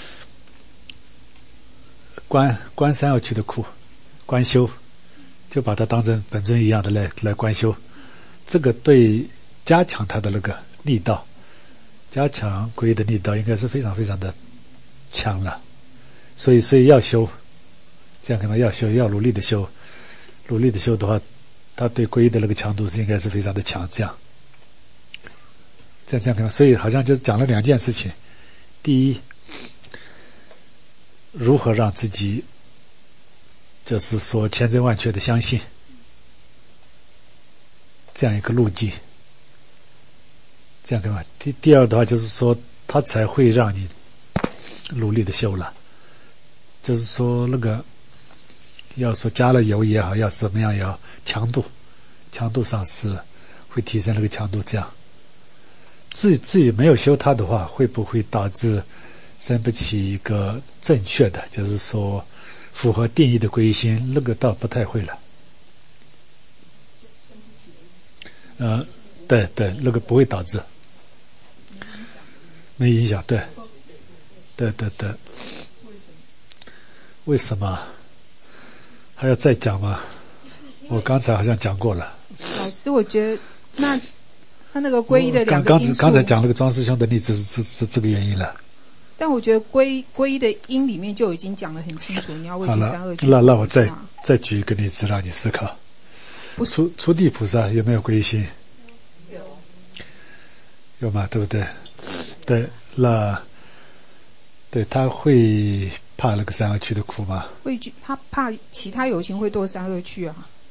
观观三要去的苦，观修，就把它当成本尊一样的来来观修，这个对加强它的那个力道，加强皈依的力道，应该是非常非常的强了。所以所以要修，这样可能要修，要努力的修，努力的修的话，它对皈依的那个强度是应该是非常的强，这样。这样这样看，所以好像就讲了两件事情。第一，如何让自己就是说千真万确的相信这样一个路径，这样看吧。第第二的话就是说，他才会让你努力的修了，就是说那个要说加了油也好，要怎么样也好，强度强度上是会提升那个强度，这样。至至于没有修它的话，会不会导致生不起一个正确的，就是说符合定义的皈依心？那个倒不太会了。呃，对对，那个不会导致，没影响。对，对对对。为什么？ 还要再讲吗？我刚才好像讲过了。 老师，我觉得那他那个皈依的两个刚因素， 刚才讲那个庄师兄的例子是是是这个原因了。 但我觉得皈皈依的因里面就已经讲得很清楚，你要畏惧三恶趣。 那那我再再举一个例子让你思考。 不是初初地菩萨有没有皈依心？ 有， 有嘛？对不对？对，那对他会怕那个三恶趣的苦吗？ 畏惧，他怕其他有情会堕三恶趣啊。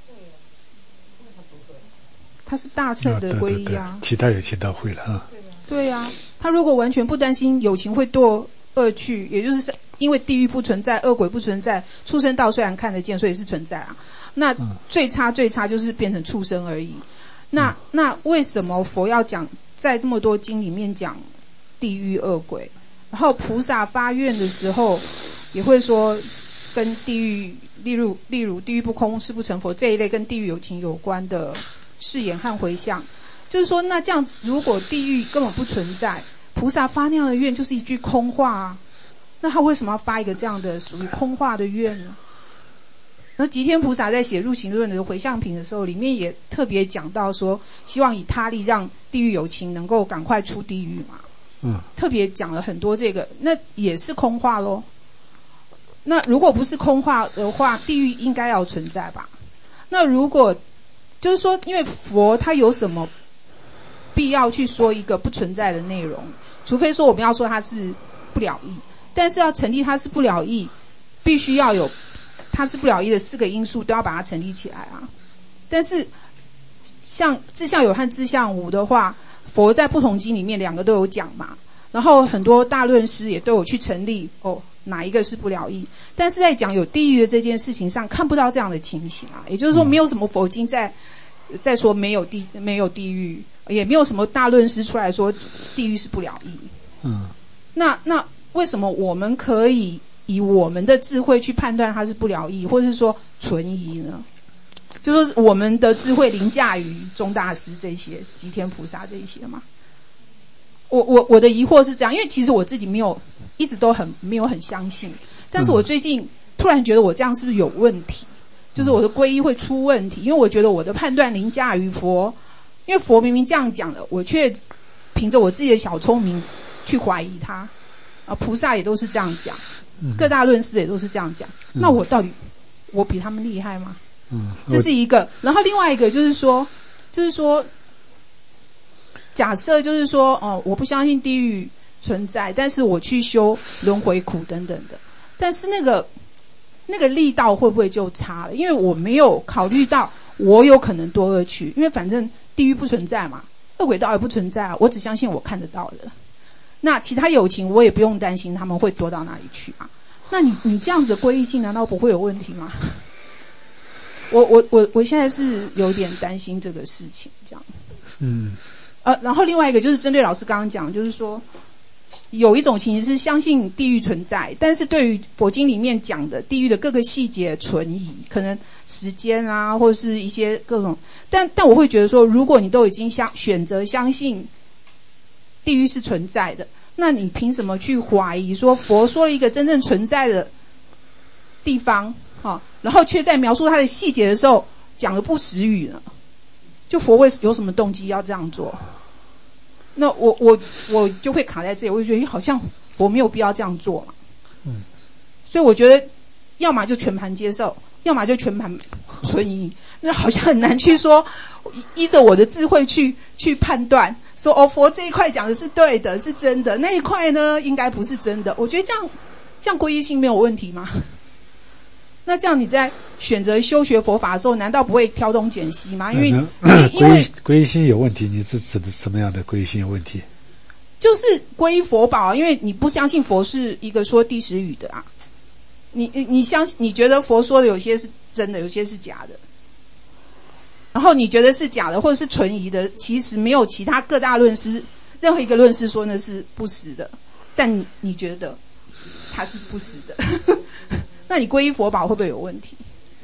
他是大乘的皈依啊， 对对对，其他有情倒会了啊。 对啊，他如果完全不担心有情会堕恶趣，也就是因为地狱不存在，恶鬼不存在，畜生道虽然看得见，所以是存在啊。那最差最差就是变成畜生而已。那、嗯、那为什么佛要讲在这么多经里面讲地狱恶鬼？然后菩萨发愿的时候也会说跟地狱，例如例如地狱不空，誓不成佛这一类跟地狱有情有关的誓言和回向。就是说，那这样子，如果地狱根本不存在，菩萨发那样的愿就是一句空话啊。那他为什么要发一个这样的属于空话的愿呢？然后吉天菩萨在写入行论的回向品的时候，里面也特别讲到说，希望以他力让地狱有情能够赶快出地狱嘛。嗯，特别讲了很多这个，那也是空话咯。那如果不是空话的话，地狱应该要存在吧？那如果就是说，因为佛他有什么必要去说一个不存在的内容？除非说我们要说它是不了义，但是要成立它是不了义，必须要有它是不了义的四个因素都要把它成立起来啊。但是像自相有和自相无的话，佛在不同经里面两个都有讲嘛，然后很多大论师也都有去成立哦哪一个是不了义，但是在讲有地狱的这件事情上看不到这样的情形啊。也就是说，没有什么佛经在在说没有地没有地狱，也没有什么大论师出来说地狱是不了义。嗯，那那为什么我们可以以我们的智慧去判断它是不了义，或者是说存疑呢？就是我们的智慧凌驾于宗大师这些吉天菩萨这一些嘛。我我我的疑惑是这样，因为其实我自己没有一直都很没有很相信，但是我最近突然觉得我这样是不是有问题？就是我的皈依会出问题，因为我觉得我的判断凌驾于佛，因为佛明明这样讲的，我却凭着我自己的小聪明去怀疑他。啊，菩萨也都是这样讲，各大论师也都是这样讲，嗯、那我到底我比他们厉害吗？嗯，这是一个。然后另外一个就是说，就是说，假设就是说，哦，我不相信地狱存在，但是我去修轮回苦等等的，但是那个那个力道会不会就差了？因为我没有考虑到我有可能堕恶趣，因为反正地狱不存在嘛，恶鬼道也不存在啊，我只相信我看得到的。那其他有情我也不用担心他们会堕到哪里去啊。那你你这样子的皈依性难道不会有问题吗？我我我我现在是有点担心这个事情，这样。嗯。呃，然后另外一个就是针对老师刚刚讲，就是说有一种情形是相信地狱存在，但是对于佛经里面讲的地狱的各个细节存疑，可能时间啊，或是一些各种，但但我会觉得说，如果你都已经相选择相信地狱是存在的，那你凭什么去怀疑说佛说了一个真正存在的地方啊，然后却在描述它的细节的时候讲了不实语呢？就佛为有什么动机要这样做？那我我我就会卡在这里，我就觉得好像佛没有必要这样做嘛。嗯，所以我觉得要么就全盘接受，要么就全盘存疑。那好像很难去说依着我的智慧去去判断，说哦佛这一块讲的是对的，是真的，那一块呢应该不是真的。我觉得这样这样皈依性没有问题吗？那这样你在选择修学佛法的时候，难道不会挑东拣西吗？因为因为皈依心有问题，你是指的什么样的皈依心有问题？ 就是皈依佛宝，因为你不相信佛是一个说第十语的啊，你你你相信，你觉得佛说的有些是真的，有些是假的，然后你觉得是假的或者是存疑的，其实没有其他各大论师任何一个论师说那是不实的，但你你觉得它是不实的。那你皈依佛宝会不会有问题？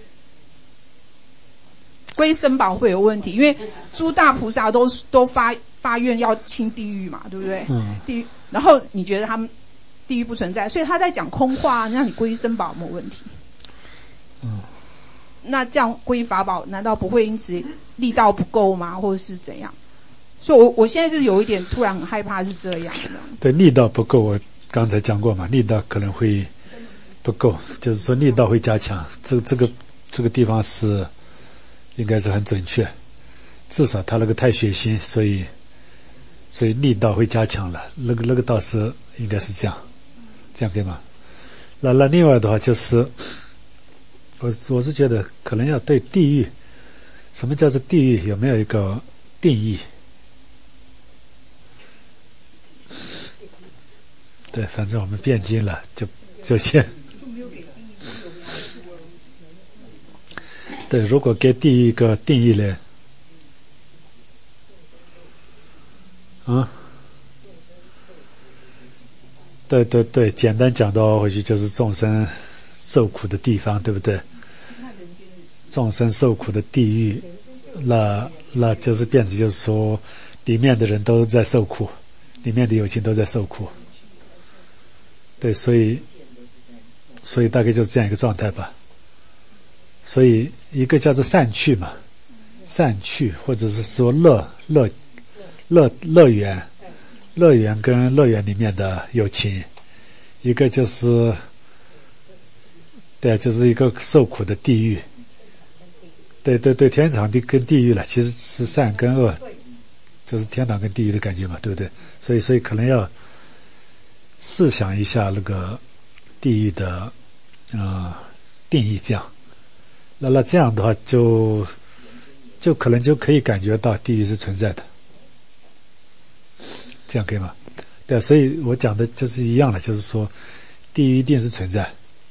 皈依僧宝会有问题，因为诸大菩萨都都发发愿要清地狱嘛，对不对？嗯。地狱，然后你觉得他们地狱不存在，所以他在讲空话，那你皈依僧宝有没有问题？ 嗯。 那这样皈依法宝，难道不会因此力道不够吗？或者是怎样？所以我，我我现在是有一点突然很害怕是这样的。 对，力道不够，我刚才讲过嘛，力道可能会不够，就是说力道会加强。这个这个这个地方是应该是很准确，至少他那个太血腥，所以所以力道会加强了。那个那个倒是应该是这样，这样可以吗？那那另外的话就是。我我是觉得可能要对地狱，什么叫做地狱，有没有一个定义？对，反正我们辩经了，就就先。对，如果给地狱一个定义呢？啊？对对对，简单讲的话，或许就是众生受苦的地方，对不对？众生受苦的地狱，那那就是变成就是说，里面的人都在受苦，里面的有情都在受苦。对，所以所以大概就是这样一个状态吧。所以一个叫做善趣嘛，善趣或者是说乐乐乐乐园，乐园跟乐园里面的有情，一个就是对，就是一个受苦的地狱。对对对，天堂的跟地狱了，其实是善跟恶，就是天堂跟地狱的感觉嘛，对不对？所以所以可能要试想一下那个地狱的呃定义，这样，那那这样的话就就可能就可以感觉到地狱是存在的，这样可以吗？对，所以我讲的就是一样的，就是说地狱一定是存在。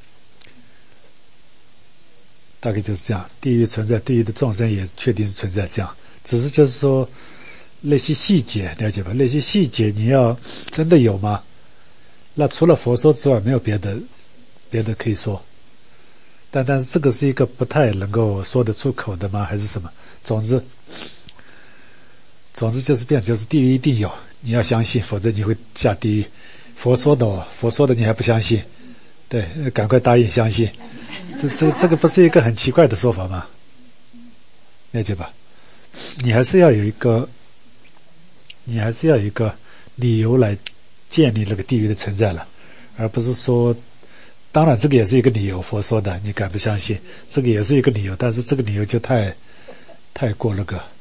大概就是这样，地狱存在，地狱的众生也确定是存在，这样，只是就是说那些细节了解吧？那些细节你要真的有吗？那除了佛说之外，没有别的别的可以说。但但是这个是一个不太能够说得出口的吗？还是什么？总之，总之就是变，就是地狱一定有，你要相信，否则你会下地狱。佛说的哦，佛说的你还不相信？对，赶快答应相信。这这这个不是一个很奇怪的说法吗？了解吧？你还是要有一个，你还是要有一个理由来建立这个地狱的存在了，而不是说，当然这个也是一个理由，佛说的，你敢不相信？这个也是一个理由，但是这个理由就太太过那个，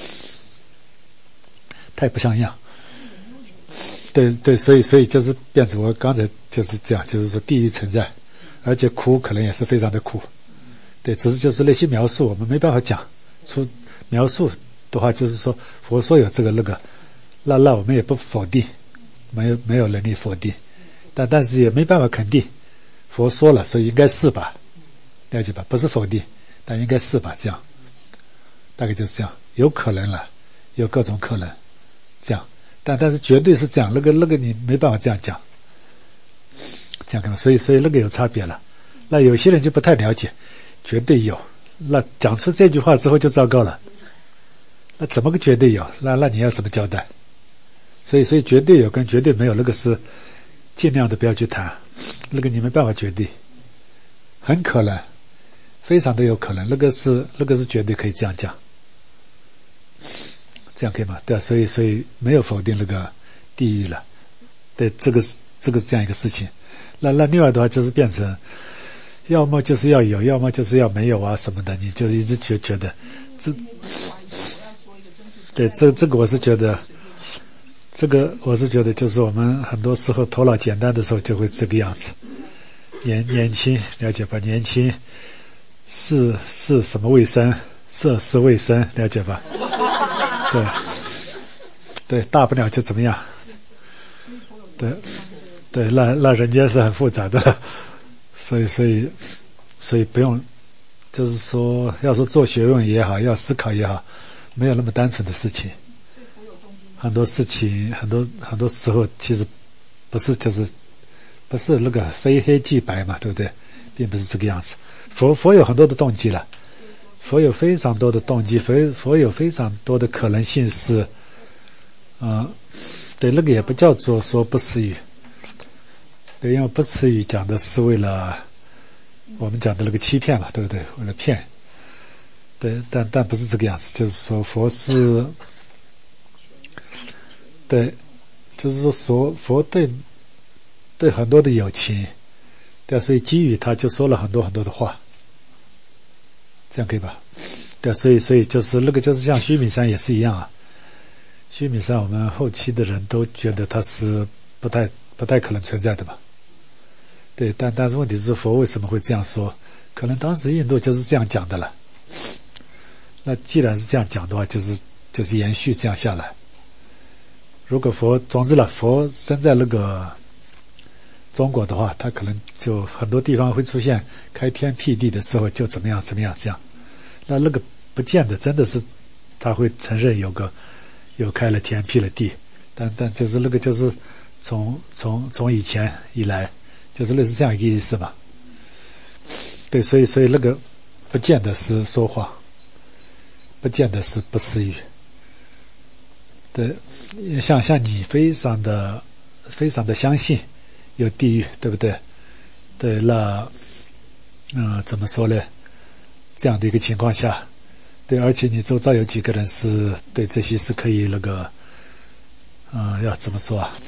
太不像样。对对，所以所以就是变成我刚才就是这样，就是说地狱存在。而且苦可能也是非常的苦，对，只是就是那些描述我们没办法讲出描述的话，就是说佛说有这个那个，那那我们也不否定，没有没有能力否定，但但是也没办法肯定，佛说了，所以应该是吧，了解吧？不是否定，但应该是吧？这样，大概就是这样，有可能了，有各种可能，这样，但但是绝对是这样，那个那个你没办法这样讲。这样看，所以所以那个有差别了。那有些人就不太了解，绝对有。那讲出这句话之后就糟糕了。那怎么个绝对有？那那你要怎么交代？所以所以绝对有跟绝对没有，那个是尽量的不要去谈，那个你没办法决定，很可能，非常的有可能，那个是那个是绝对可以这样讲。这样可以吗？对啊，所以所以没有否定那个地狱了。对，这个是这个是这样一个事情。那那另外的话就是变成，要么就是要有，要么就是要没有啊什么的，你就一直觉觉得，这，对，这这个我是觉得，这个我是觉得就是我们很多时候头脑简单的时候就会这个样子，年年轻了解吧？年轻是是什么卫生？涉世未深，了解吧？对，对，大不了就怎么样？对。对，那那人间是很复杂的，所以所以所以不用，就是说，要说做学问也好，要思考也好，没有那么单纯的事情。很多事情，很多很多时候，其实不是就是不是那个非黑即白嘛，对不对？并不是这个样子。佛佛有很多的动机了，佛有非常多的动机，佛佛有非常多的可能性是，啊、呃，对，那个也不叫做说不思语。因为不词语讲的是为了我们讲的那个欺骗嘛，对不对？为了骗对，但但不是这个样子，就是说佛是，对，就是说佛佛对对很多的友情，对，所以基于他就说了很多很多的话，这样可以吧？对，所以所以就是那个就是像须弥山也是一样啊。须弥山我们后期的人都觉得它是不太不太可能存在的吧？对，但但是问题是佛为什么会这样说？可能当时印度就是这样讲的了。那既然是这样讲的话，就是就是延续这样下来。如果佛，总之了，佛生在那个中国的话，他可能就很多地方会出现开天辟地的时候就怎么样怎么样这样。那那个不见得真的是他会承认有个有开了天辟了地，但但就是那个就是从从从以前以来就是类似这样一个意思吧。对，所以所以那个不见得是说谎，不见得是不思语。对，像像你非常的非常的相信有地狱，对不对？对，那嗯怎么说呢？这样的一个情况下，对，而且你周遭有几个人是对这些是可以那个，嗯，要怎么说啊？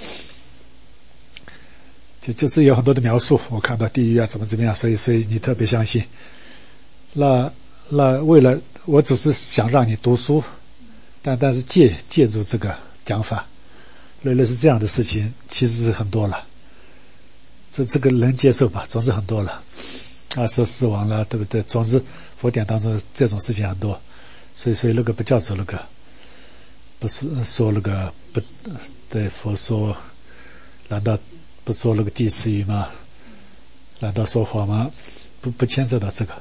就就是有很多的描述，我看到地狱啊怎么怎么样，所以所以你特别相信。那那为了我只是想让你读书，但但是借借助这个讲法，类类似这样的事情其实是很多了。这这个能接受吧？总是很多了。二十死亡了，对不对？总之佛典当中这种事情很多，所以所以那个不叫做那个，不是说那个不对佛说，难道不说那个地词语吗？难道说谎吗？不不牵涉到这个。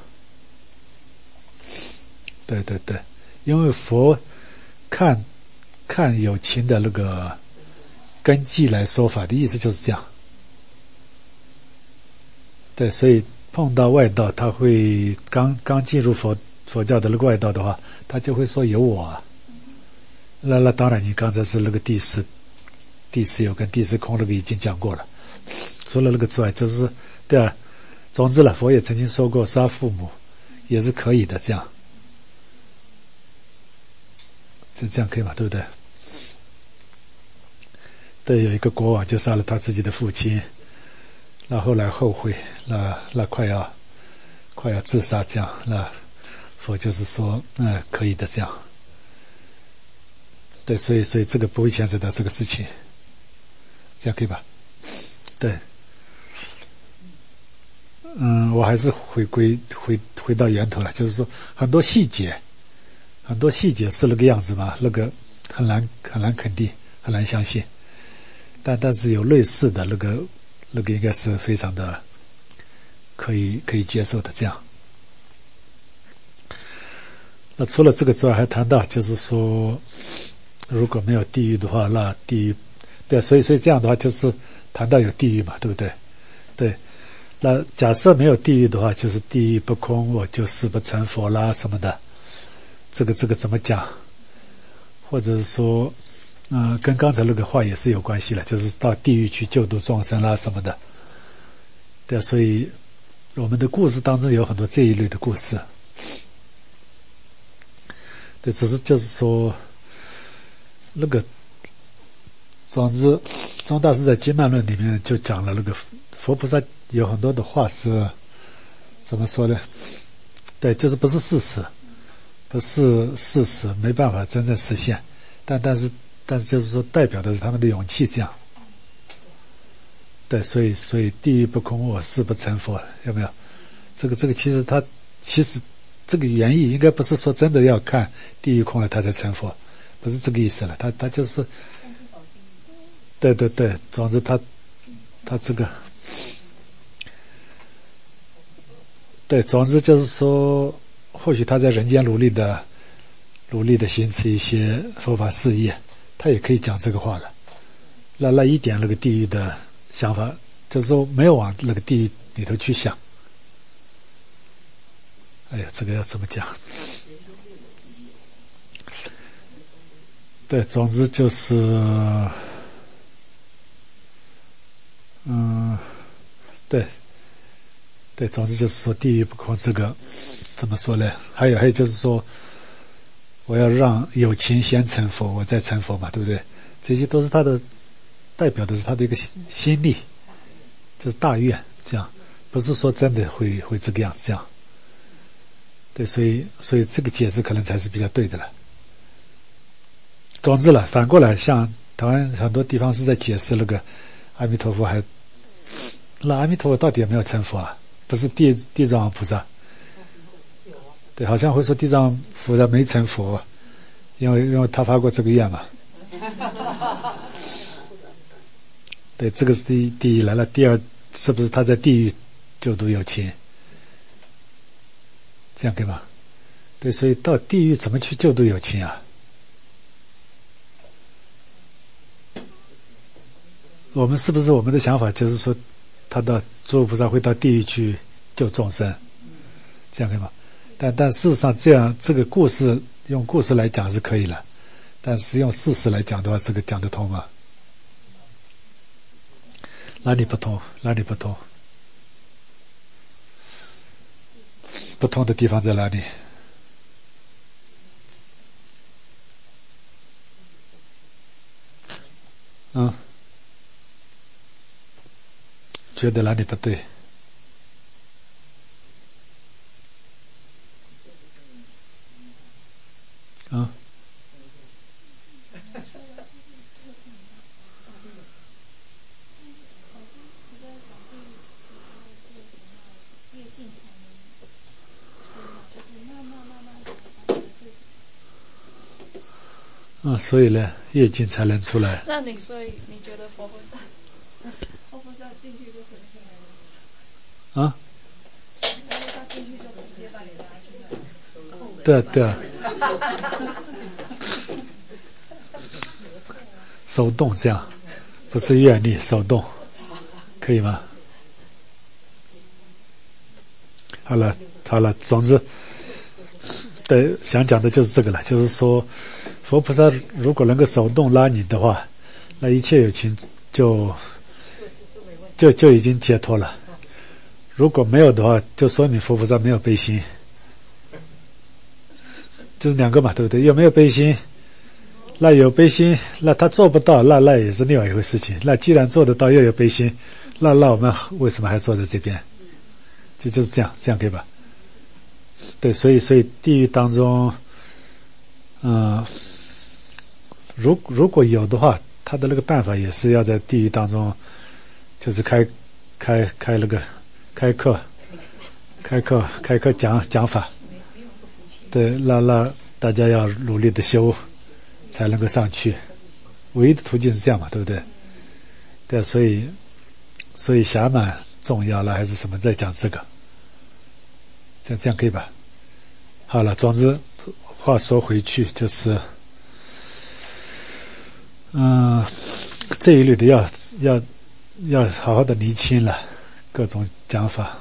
对对对，因为佛看看有情的那个根基来说法的意思就是这样。对，所以碰到外道，他会刚刚进入佛佛教的那个外道的话，他就会说有我啊。那那当然，你刚才是那个第四第四有跟第四空那个已经讲过了。除了那个之外，就是对啊。总之了，佛也曾经说过，杀父母也是可以的，这样。这这样可以吧？对不对？对，有一个国王就杀了他自己的父亲，那后来后悔，那那快要快要自杀，这样，那佛就是说，嗯，可以的，这样。对，所以所以这个不会牵扯到这个事情，这样可以吧？对。嗯，我还是回归回回到源头了，就是说很多细节，很多细节是那个样子嘛，那个很难很难肯定，很难相信。但但是有类似的那个那个应该是非常的可以可以接受的这样。那除了这个之外，还谈到就是说，如果没有地狱的话，那地狱，对，所以所以这样的话就是谈到有地狱嘛，对不对？对。那假设没有地狱的话，就是地狱不空，我就是不成佛啦什么的，这个这个怎么讲？或者是说，嗯、呃，跟刚才那个话也是有关系了，就是到地狱去救度众生啦什么的。对，所以我们的故事当中有很多这一类的故事。对，只是就是说，那个，总之，宗大师在《经曼论》里面就讲了那个佛菩萨。有很多的话是怎么说呢？对，就是不是事实，不是事实，没办法真正实现。但但是但是就是说，代表的是他们的勇气，这样。对，所以所以地狱不空，我誓不成佛，有没有？这个这个其实他其实这个原意应该不是说真的要看地狱空了他才成佛，不是这个意思了。他他就是，对对对，总之他他这个。对，总之就是说，或许他在人间努力的、努力的行持一些佛法事业，他也可以讲这个话了。那那一点那个地狱的想法，就是说没有往那个地狱里头去想。哎呀，这个要怎么讲？对，总之就是，嗯，对。对，总之就是说地狱不空这个怎么说呢？还有还有就是说，我要让有情先成佛，我再成佛嘛，对不对？这些都是他的代表的是他的一个心力，就是大愿，这样不是说真的会会这个样子这样。对，所以所以这个解释可能才是比较对的了。总之了，反过来，像台湾很多地方是在解释那个阿弥陀佛还，那阿弥陀佛到底有没有成佛啊？不是地地藏王菩萨。对，好像会说地藏菩萨没成佛，因为因为他发过这个愿嘛。对，这个是第一第一来了。第二，是不是他在地狱救度有情？这样可以吗？对，所以到地狱怎么去救度有情啊？我们是不是我们的想法就是说，他到诸佛菩萨会到地狱去救众生？这样可以吗？但但事实上，这样这个故事用故事来讲是可以了，但是用事实来讲的话，这个讲得通吗？哪里不通？哪里不通？不通的地方在哪里？嗯，觉得哪里不对？嗯，嗯，所以呢，业尽才能出来。 那你所以你觉得佛菩萨，佛菩萨进去就是啊？ 佛菩萨进去就直接把你拉出来。 对啊，对啊。手动这样，不是愿力，手动，可以吗？好了，好了，总之，对，想讲的就是这个了，就是说，佛菩萨如果能够手动拉你的话，那一切有情就就就已经解脱了。如果没有的话，就说明佛菩萨没有悲心，就是两个嘛，对不对？有没有悲心？那有悲心，那他做不到，那那也是另外一回事情。那既然做得到，又有悲心，那那我们为什么还坐在这边？就就是这样，这样可以吧？对，所以所以地狱当中，嗯、呃，如如果有的话，他的那个办法也是要在地狱当中，就是开开开那个开课，开课开课讲讲法。对，那那大家要努力的修，才能够上去。唯一的途径是这样嘛，对不对？对，所以所以暇满重要了还是什么？再讲这个，这样这样可以吧？好了，总之话说回去，就是嗯、呃，这一类的要要要好好的厘清了各种讲法。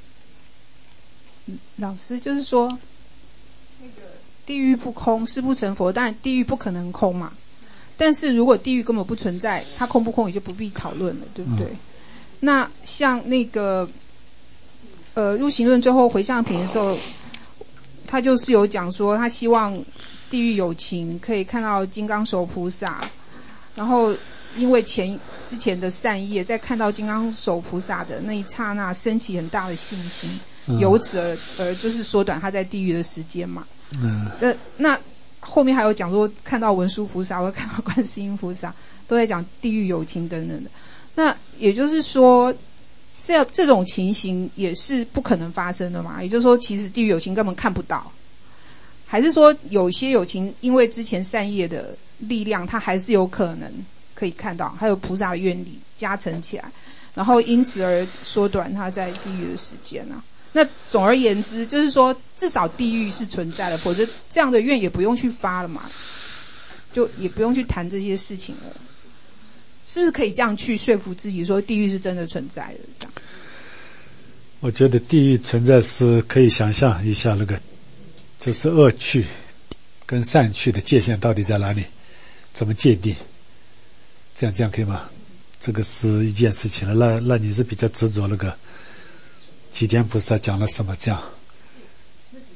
老师就是说，那个地狱不空，誓不成佛。当然，地狱不可能空嘛。但是如果地狱根本不存在，它空不空也就不必讨论了，对不对？嗯、那像那个呃入行论最后回向品的时候，他就是有讲说，他希望地狱有情可以看到金刚手菩萨，然后因为前之前的善业，在看到金刚手菩萨的那一刹那，升起很大的信心。由此而而就是缩短他在地狱的时间嘛。嗯。那那后面还有讲说，看到文殊菩萨或看到观世音菩萨，都在讲地狱有情等等的。那也就是说，这样这种情形也是不可能发生的嘛。也就是说，其实地狱有情根本看不到，还是说有些有情因为之前善业的力量，他还是有可能可以看到，还有菩萨的愿力加成起来，然后因此而缩短他在地狱的时间啊。那总而言之，就是说，至少地狱是存在的，否则这样的愿也不用去发了嘛，就也不用去谈这些事情了。是不是可以这样去说服自己，说地狱是真的存在的？这样， 我觉得地狱存在是可以想象一下，那个就是恶趣跟善趣的界限到底在哪里，怎么界定？这样这样可以吗？这个是一件事情了。那那你是比较执着那个。吉天菩萨讲了什么？这样，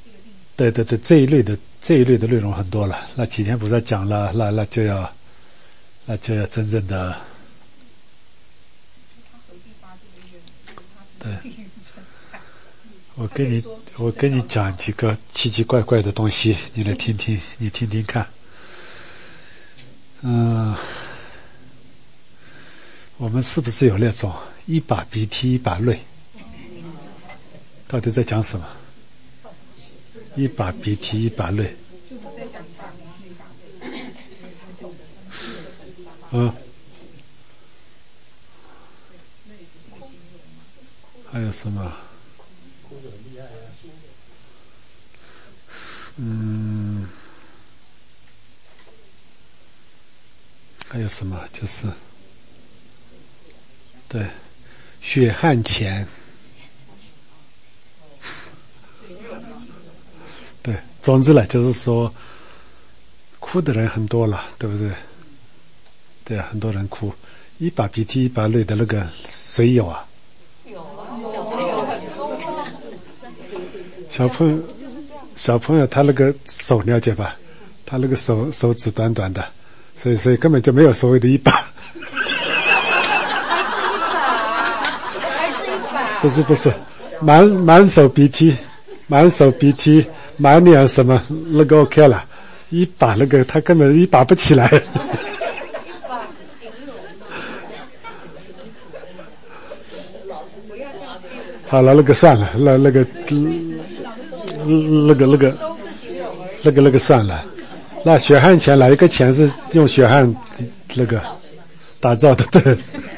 对对对，这一类的这一类的内容很多了。那几天菩萨讲了，那那就要那就要真正的对。我跟你我跟你讲几个奇奇怪怪的东西，你来听听，你听听看。嗯，我们是不是有那种一把鼻涕一把泪？到底在讲什么？一把鼻涕一把泪。嗯。还有什么？嗯，还有什么？就是对，血汗钱。对，总之呢，就是说，哭的人很多了，对不对？对啊，很多人哭，一把鼻涕一把泪的那个谁有啊？有啊，小朋友很多。小朋友，小朋友他那个手了解吧？他那个手手指短短的，所以所以根本就没有所谓的一把。不是不是，满满手鼻涕，满手鼻涕，满脸什么那个 OK 了，一把那个他根本一把不起来。好了，那个算了，那那个那个那个那个那个算了。那血汗钱哪一个钱是用血汗那个打造的？对。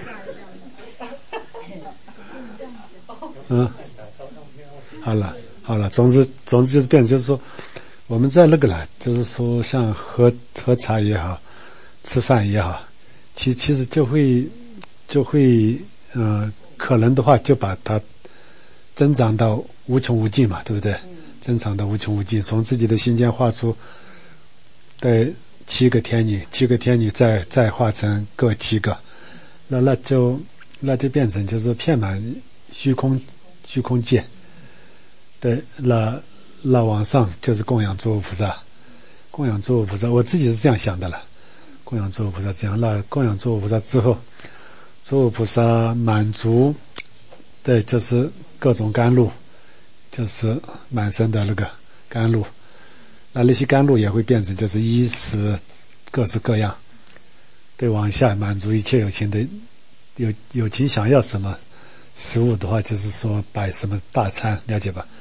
嗯，好了好了，总之总之就是变成就是说，我们在那个了，就是说像喝喝茶也好，吃饭也好，其其实就会就会呃，可能的话就把它增长到无穷无尽嘛，对不对？增长到无穷无尽，从自己的心间画出对七个天女，七个天女再再化成各七个，那那就那就变成就是遍满虚空虚空界。对，那那往上就是供养诸佛菩萨，供养诸佛菩萨，我自己是这样想的了。供养诸佛菩萨这样，那供养诸佛菩萨之后，诸佛菩萨满足，对，就是各种甘露，就是满身的那个甘露。那那些甘露也会变成就是衣食各式各样，对，往下满足一切有情的有有情想要什么食物的话，就是说摆什么大餐，了解吧？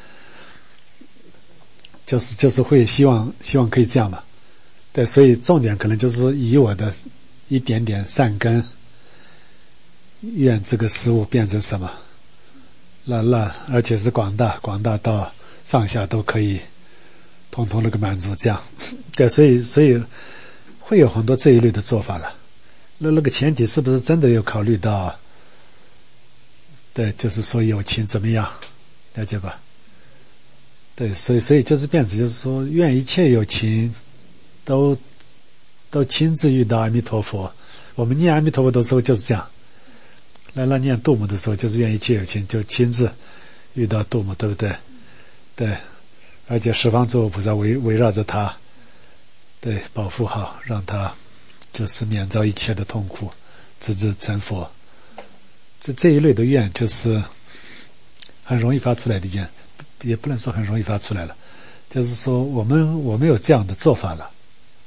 就是就是会希望希望可以这样嘛，对，所以重点可能就是说以我的一点点善根，愿这个食物变成什么，那那而且是广大广大到上下都可以统统那个满足，这样，对，所以所以会有很多这一类的做法了。那那个前提是不是真的有考虑到？对，就是说友情怎么样，了解吧？对，所以所以就是变成就是说，愿一切有情都都亲自遇到阿弥陀佛。我们念阿弥陀佛的时候就是这样，那那念度母的时候就是愿一切有情就亲自遇到度母，对不对？对，而且十方诸佛菩萨围围绕着他，对，保护好，让他就是免遭一切的痛苦，直至成佛。这这一类的愿就是很容易发出来的一件，也不能说很容易发出来了，就是说我们我们有这样的做法了，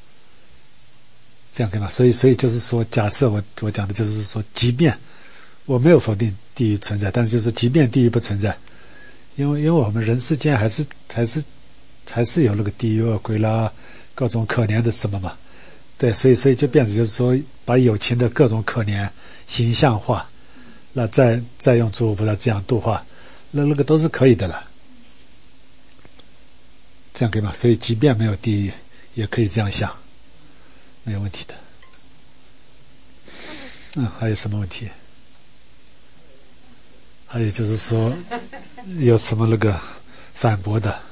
这样可以吗？所以所以就是说，假设我我讲的就是说，即便我没有否定地狱存在，但是就是即便地狱不存在，因为因为我们人世间还是还是还是有那个地狱恶鬼啦，各种可怜的什么嘛，对，所以所以就变成就是说，把有情的各种可怜形象化。那再再用诸佛菩萨这样度化，那那个都是可以的了，这样可以吗？所以即便没有地狱，也可以这样想，没有问题的。嗯，还有什么问题？还有就是说，有什么那个反驳的？